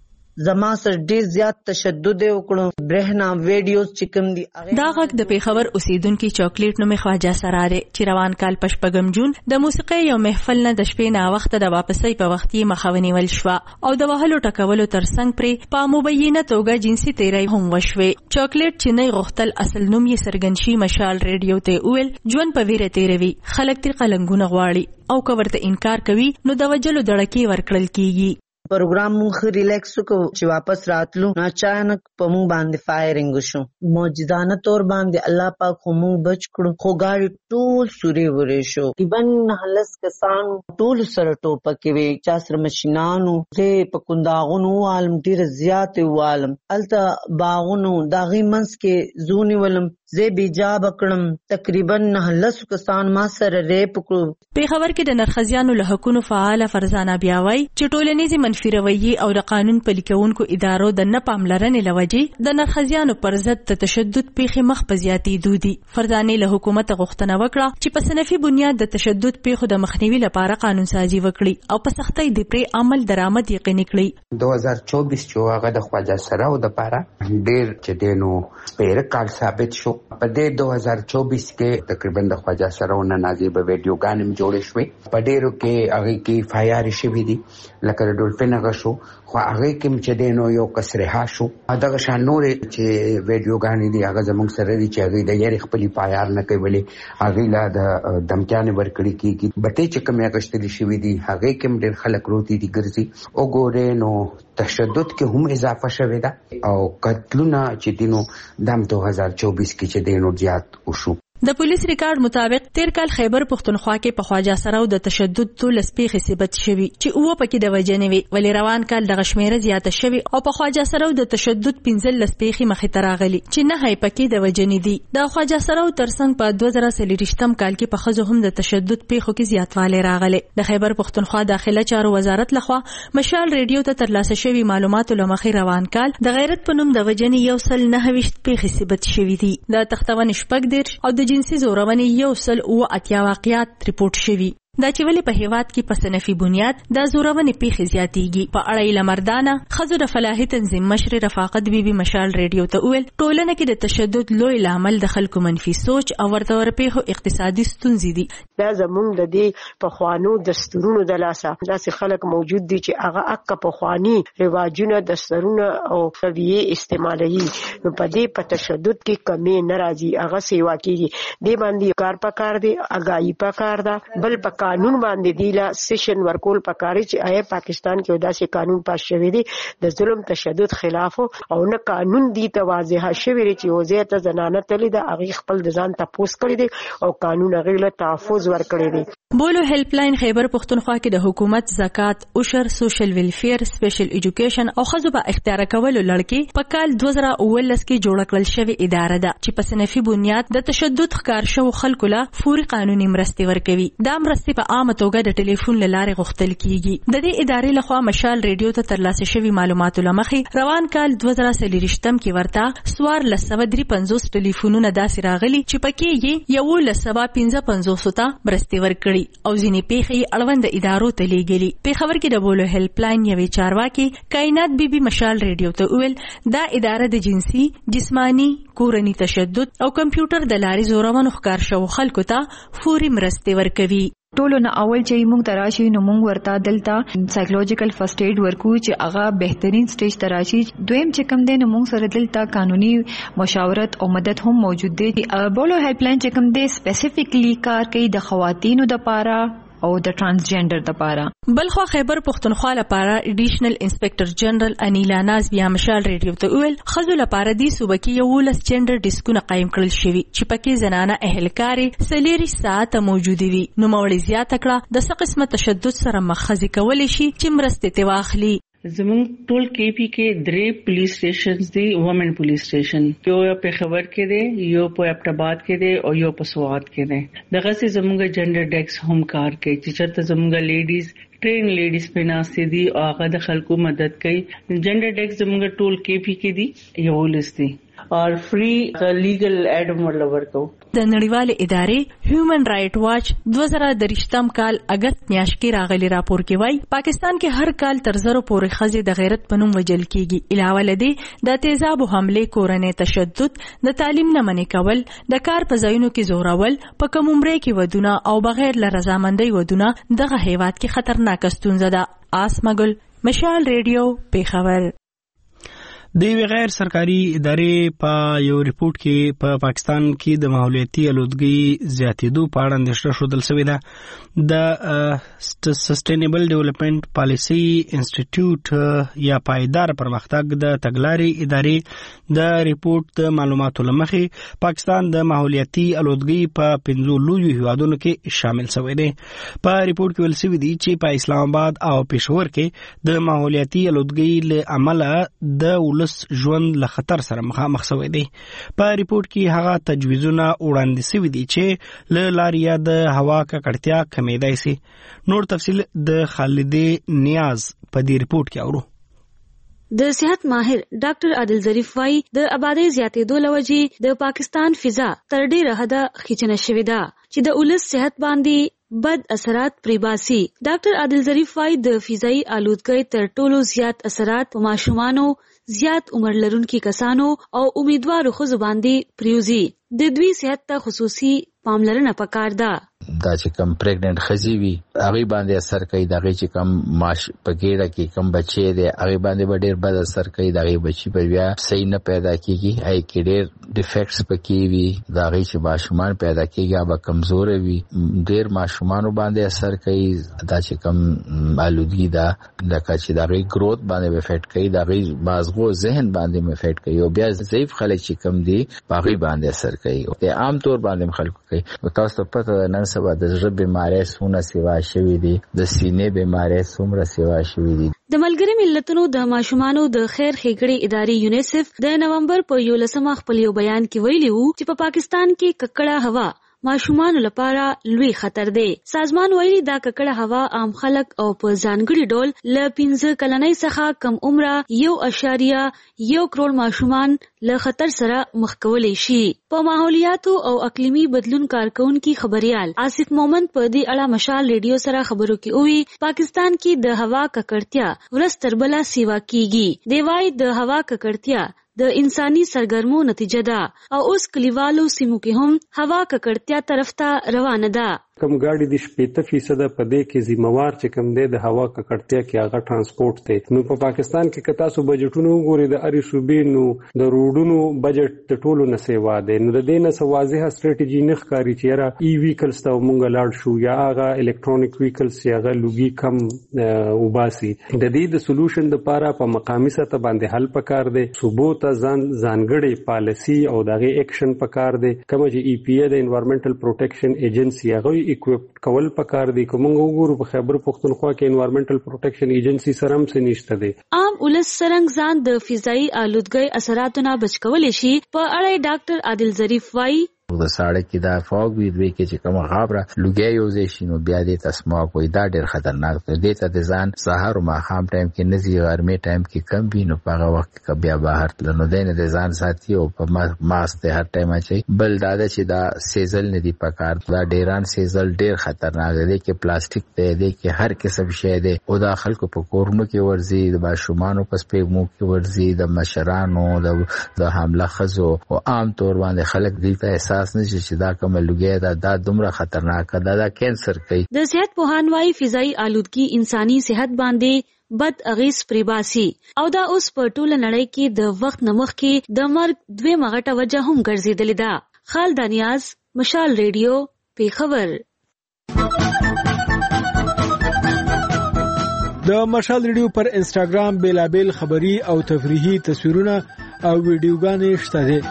زما سره ډیر زیات تشدد وکړو، برهنا ویډیوز چې کوم دي دا غږ د پیښور اوسیدونکو چاکلیټ نومې خواجه سراره چې روان کال پشپږم جون د موسیقي یو محفل نه د شپې نه وخت د واپسۍ په وخت یې مخاوني ول شو او د وهلو ټکولو ترڅنګ پرې په مبینه توګه جنسي تیری هم وشوي. چاکلیټ چې نه غختل اصل نوم یې سرګنشي مشال ریډیو ته ویل ژوند په ویره تیروي، خلک تر قلنګونه غواړي او که ورته انکار کوي نو د وجلو دړکی ورکړل کیږي. پروګرام مونږ ریلیکس وکړو چې واپس راتلو نو اچانک په مونږ باندې فایرینګ وشو. معجزانه تور باندې الله پاک خو مونږ بچ کړو، خو ګاډي ټول سوري ورې شو. تقریبا هلس کسان ټول سره ټوپکې وي، چا سره مشینانو، زه په کنداغونو عالم ډیر زیات عالم الته باغونو داغي منس کې زونی ولم زه بیجاب کړم. تقریبا هلس کسان ما سره ریپ کړو. پیښور کې د نرښځیانو له حقوقو فعال فرزانه بیاوي چې ټولنیزي منفي رویې او د قانون پلي کوونکو ادارو د نه پاملرنې لوجې د نرښځیانو پر ضد د تشدد پیښې مخ په زیاتېدو دي. فرزانې له حکومت غوښتنه وکړه چې په صنفي بنیاد د تشدد پیښو د مخنیوي لپاره قانون سازي وکړي او په سختۍ د پرې عمل درآمد یقیني کړي. دوه هزار چوبیس چې هغه د خواجه سراو د لپاره ډېر چې دینو پیر کال ثابت شو. په دې دوه هزار چوبیس کې تقریبا د خواجه سراو نه نازیبه ویډیوګان هم جوړې شوې. په ډېرو کې هغه کې فایار شوي دي لکه د ډولفین هغه شو، خو هغه کې چې دینو یو کسرها شو. دغه شان نورې چې ویډیوګانې دي هغه زموږ سره دي چې هغه د یاري خپل فایار نه کوي، هغه لا د دمکانې ورکړي کیږي. بټې چې کومه غشتلې شوې دي هغه کې ډېر خلک روتي دي ګرځي. وګوره نو تشدد کې هم اضافه شوې ده او قتلونه چې دینو دم دوه هزار چوبیس کې چې دینو زیات وشو. د پولیس ریکارډ مطابق تیر کال خیبر پښتونخوا کې په خواجه سراو د تشدد تولس پیښې ثبت شوي چې اوه پکې د وجنې وي، ولې روان کال دغه شمیره زیاته شوي او په خواجه سراو د تشدد پنځلس پیښې مخې ته راغلي چې نه هی پکې د وجنې دي. د خواجه سراو ترڅنګ په دوه زره څلوېښتم کال کې په ښځو هم د تشدد پیښو کې زیاتوالی راغلی. د خیبر پښتونخوا داخله چارو وزارت لخوا مشال ریډیو ته ترلاسه شوي معلوماتو له مخې روان کال د غیرت په نوم د وجنې یو سل نهه ویشت پیښې ثبت شوي دي. د تختون شپږ دېرش او د جنسي زورونې یو سل اوه اتیا واقعیات ریپورت شوي. دا چې ولې په هیواد کې په صنفي بنیاد دا زورونې پیښې زیاتېږي. په اړه یې له مردانه ښځو د فلاحي تنظیم مشر رفاقت بیبي مشال ریډیو ته وویل ټولنه کې د تشدد لوی لامل د خلکو منفي سوچ او ورته ورپېښو اقتصادي ستونزې دي. دا زموږ د دې پخوانو دستورونو د لاسه داسې خلک موجود دي چې هغه اکه پخواني رواجونه دستورونه او رویې استعمالوي، نو په دې په تشدد کې کمی نه راځي، هغه سیوا کېږي. دې باندې کار پکار دی، اګایي پکار ده، بل پکار قانون باندې دی لا سیشن ورکول پکاري چې آیا پاکستان کې داسې قانون پاس شوی دی د ظلم تشدد خلاف او نه قانون دی ته واضح شوی چې وزیر ته زنانه تللی د هغه خپل د ځان تپوس کړی دی او قانون هغه له تحفظ ورکړی دی. بولو هیلپ لاین خیبر پښتونخوا کې د حکومت زکات، عشر، سوشل ویلفیر، سپیشل ایجوکیشن او خزو په اختیار کولو لړکې په کال دوه زره اوولس کې جوړ کړل شوی اداره ده چې په صنفي بنیاد د تشدد ښکار شو خلکو له فوري قانوني مرستې ورکوي. دا مرستې په عامه توګه د ټلیفون له لارې غوښتل کیږي. د دې ادارې لخوا مشال ریډیو ته ترلاسه شوي معلوماتو له مخې روان کال دوه زره څلوېښتم کې ورته څوارلس سوه درې پنځوس ټلیفونونه داسې راغلي چې پکې یې یولس سوه پنځه پنځوسو ته مرستې ورکړي او ځینې پیښې یې اړوند ادارو ته لیږلي. پېښور کې د بولو هیلپ لاین یوې چارواکي کائنات بیبي مشال ریډیو ته وویل دا اداره د جنسي، جسمانی، کورني تشدد او کمپیوټر د لارې زورونو ښکار شوو خلکو ته فوري مرستې ورکوي. ټولو نه اول چې موږ تراشي نو موږ ورته دلته سایکولوژیکل فرست ایډ ورکو چې هغه بهترین سټیج تراشي. دویم چې کوم دی نو موږ سره دلته قانوني مشاورت او مدد هم موجود دی. بولو هیلپ لاین چې کوم دی سپیسیفیکلی کار کوي د خواتینو د پاره او د ترانسجنډر لپاره. بلخوا خیبر پښتونخوا لپاره ایډیشنل انسپیکټر جنرال انیلا ناز بیا مشال ریډیو ته وویل ښځو لپاره دې صوبه کې یولس جنډر ډیسکونه قایم کړل شوي چې پکې زنانه اهلکارې څلېرویشت ساعته موجودې وي. نوموړې زیاته کړه د څه قسمه تشدد سره مخ ښځې کولی شي چې مرستې ترې واخلي. زمونږ ټول کې پی کې درې پولیس سټیشنز دي، وومن پولیس سټیشن یو په خبر کې دی، یو په اپټاباد کې دی او یو په سوات کې دی. دغه سي زمونږ جنډر ډیکس هم کار کوي چې چرته زمونږ لیډیز ټرین لیډیز په ناسې دي او هغه د خلکو مدد کوي. جنډر ډیکس زمونږ ټول کې پی کې دي یو لستی اور فری لیګل ایډ مطلب ورکو. د نړیوالې ادارې هیومن رائټ واچ دوه زره دریشتم کال اگست میاشت کې راغلي راپور کې وایي پاکستان کې هر کال تر زرو پورې ښځې د غیرت په نوم وژل کیږي. علاوه له دې د تیزابو حملې، کورنۍ تشدد، د تعلیم نه منع کول، د کار په ځایونو کې زورول، په کم عمرۍ کې ودونه او بغیر له رضامندۍ ودونه دغه هیواد کې خطرناک ستونزه ده. آسمګل، مشال ریډیو، پېښور. د یوې غیر سرکاري ادارې په یو ریپورت کې په پاکستان کې د ماحولیاتي آلودګۍ زیاتېدو په اړه اندېښنه ښودل شوې ده. د سسټینیبل ډیولپمنٹ پالیسي انسټیټیوټ یا پایدار پرمختګ د تګلارې ادارې د ریپورت د معلوماتو له مخې پاکستان د ماحولیاتي آلودګۍ په پنځو لویو هیوادونو کې شامل شوی دی. په ریپورت کې ویل شوي دي چې په اسلام آباد او پېښور کې د ماحولیاتي آلودګۍ له امله د ولس ژوند له خطر سره مخامخ شوی دی. په ریپورت کې هغه تجویزونه وړاندې شوي دي چې له لارې د هوا ککړتیا کمیدای شي. نور تفصیل د خالدې نیاز په دې ریپورت کې اورو. د صحت ماهر ډاکټر عادل ظریف وايي د آبادی زیاتېدو له وجې د پاکستان فضا تر ډېره حده خچنه شوې ده چې د ولس صحت باندې بد اثرات پرې باسي. ډاکټر عادل ظریف وايي د فضایي آلودګۍ تر ټولو زیات اثرات په ماشومانو، زیات عمر لرونکي کسانو او امیدوارو ښځو باندې پریوزي. د دوی صحت ته خصوصي پاملرنه پکار ده. دا چې کم پریګننټ خزي وي هغه باندې اثر کوي. دا چې کم ماش پګېړه کې کم بچي دي هغه باندې به ډېر بد اثر کوي. دا بچي په بیا صحیح نه پیدا کیږي، هاي کې ډېر ډیفیکټس پکې وي. دا چې ماشومان پیدا کیږي هغه کمزور وي، ډېر ماشومان باندې اثر کوي. دا چې کم آلودګي دا لکه چې دا گروث باندې افیکټ کوي، دا مازغو ذهن باندې افیکټ کوي او بیا ضعیف خلک چې کم دي هغه باندې اثر کوي. او عام طور باندې خلکو کوي. تاسو ته پته ده نن سبا د زړه بیماری څونه سیوا شوي دي، د سینې بیماری څومره سیوا شوي دي. د ملګري ملتونو د ماشومانو د خیر ښېګړې ادارې یونیسف د نومبر په یولسمه خپل یو بیان کې ویلي وو چې په پاکستان کې ککړه هوا ماشومانو لپاره لوی خطر دی. سازمان ویلي دا ککړه هوا عام خلک او په ځانګړي ډول له پنځه کلنۍ څخه کم عمره یو اشاریه یو کروڑ ماشومان له خطر سره مخ کولی شي. په ماحولیاتو او اقلیمي بدلون کارکونکي خبريال آصف مومند په دې اړه مشال ریډیو سره خبرو کې وی پاکستان کې د هوا ککړتیا ورځ تر بله سیوا کیږي. دی وايي د هوا ککړتیا د انساني سرګرمو نتیجه ده او اوس کلیوالو سیمو کې هم هوا ککړتیا طرف ته روانه ده. کم ګاډي د شپږ فیصد په دې کې ذمہوار چې کم دی د هوا ککړتیا کې هغه ترانسپورت دی. نو په پاکستان کې کتا سو بجټونو وګوري د اړ صوبې نو د روډونو بجټ د ټولو نه سیوا دی. نو د دې نه سو واضحه ستراتیژي نه ښکاری چې را ای ویکلز ته مونږ لاړ شو یا هغه الکترونیک ویکلز یا هغه لوګي کم وباسي. د دې د سولوشن لپاره په مقامي سطح باندې حل پکار دی. صوبو ته ځان ځانګړي پالیسی او دغه اکشن پکار دی. کوم چې ای پی ای د انوایرنمنټل پروټیکشن ایجنسی هغه اکوپ کول پکار دی. کوم وګورو په خیبر پختونخوا کې انوایرنمنټل پروټیکشن ایجنسی سره هم څه نشته دی. عام ولس څنګه ځان د فضایي آلودګۍ اثراتو نه بچ کولای شي په اړه ډاکټر عادل ظریف وايي د سړک کې دا فوګ وی دوی کې چې کوم غابره لګي یو ځای شینو بیا دې تسما کوئی دا ډېر خطرناک دی. دې ته د ځان سحر او ماښام ټایم کې نزي غرمه ټایم کې کم وي نو په هغه وخت کې بیا بهر تلنو دینه د ځان ساتي او په ماسک ته هر ټایم اچي. بل دا چې دا سیزل نه دی پکار دا ډیران سیزل ډېر خطرناک دی کې پلاستیک ته دی کې هر قسم شی دی او دا خلکو په کورونو کې ورزي د ماشومانو په سپېږمو کې ورزي د مشرانو د د حمله خزو او عام طور باندې خلک دې ته احساس نه چې دا کوم لګي دا دا دومره خطرناک ده دا کینسر کوي. د صحت پوهان وايي فضایي آلودګي انساني صحت باندې بد اغیز پریباسي او دا اوس په ټوله نړۍ کې د وخت نمخ کې د مرګ دوه مغټه وجه هم ګرځیدلې ده. خالد نیاز، مشال ریډیو، پیښور. د مشال ریډیو پر انسټاګرام بیلابل خبری او تفریحي تصویرونه او ویډیوګانې شته دي.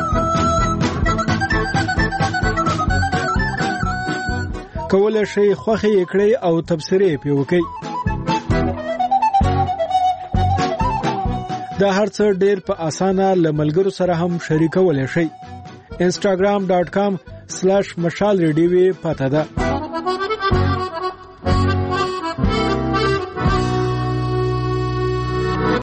کولای شئ خوښي کړئ او تبصرې پې وکړئ. دا هر څه ډېر په اسانه له ملګرو سره هم شریکولی شئ. انسټاګرام ډاټ کام سلاش مشال ریډیو پته ده.